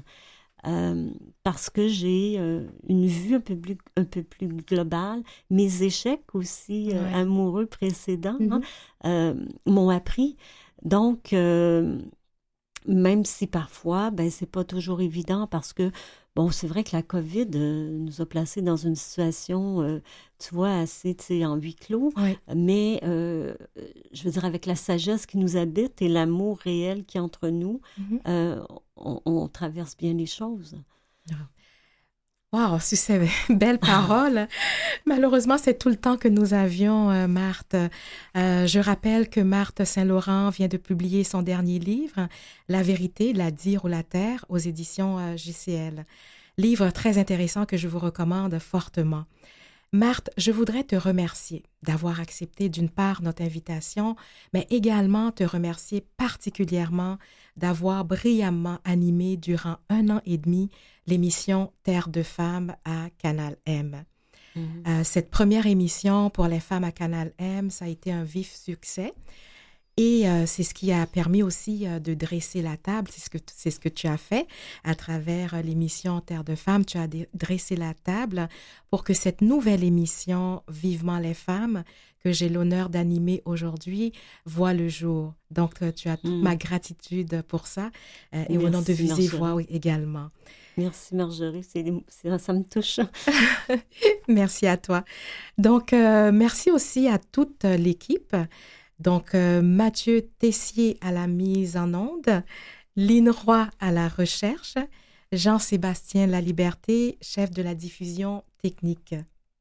euh, parce que j'ai euh, une vue un peu plus, un peu plus globale. Mes échecs aussi euh, ouais. amoureux précédents mm-hmm. hein, euh, m'ont appris. Donc, euh, même si parfois, ben, c'est pas toujours évident parce que Bon, c'est vrai que la COVID euh, nous a placés dans une situation, euh, tu vois, assez, tu sais, en huis clos, Oui. mais euh, je veux dire, avec la sagesse qui nous habite et l'amour réel qui est entre nous, Mhm. euh, on, on traverse bien les choses. Wow, sur ces belles paroles. Malheureusement, c'est tout le temps que nous avions, euh, Marthe. Euh, je rappelle que Marthe Saint-Laurent vient de publier son dernier livre, La vérité, la dire ou la taire, aux éditions euh, J C L. Livre très intéressant que je vous recommande fortement. Marthe, je voudrais te remercier d'avoir accepté d'une part notre invitation, mais également te remercier particulièrement d'avoir brillamment animé durant un an et demi l'émission Terre de femmes à Canal M. Mhm. Euh, cette première émission pour les femmes à Canal M, ça a été un vif succès. Et euh, c'est ce qui a permis aussi euh, de dresser la table. C'est ce que, c'est ce que tu as fait à travers euh, l'émission Terre de femmes. Tu as dé- dressé la table pour que cette nouvelle émission Vivement les femmes, que j'ai l'honneur d'animer aujourd'hui, voit le jour. Donc, euh, tu as toute Mm. ma gratitude pour ça. Euh, et au nom de Merci, Visée Voix Marjorie. oui, également. Merci, Marjorie. C'est, c'est- ça me touche. Merci à toi. Donc, euh, merci aussi à toute l'équipe. Donc, euh, Mathieu Tessier à la mise en onde, Lynn Roy à la recherche, Jean-Sébastien Laliberté, chef de la diffusion technique.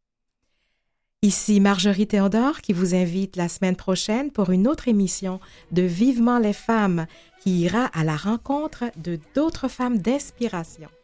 Ici Marjorie Théodore qui vous invite la semaine prochaine pour une autre émission de Vivement les femmes qui ira à la rencontre de d'autres femmes d'inspiration.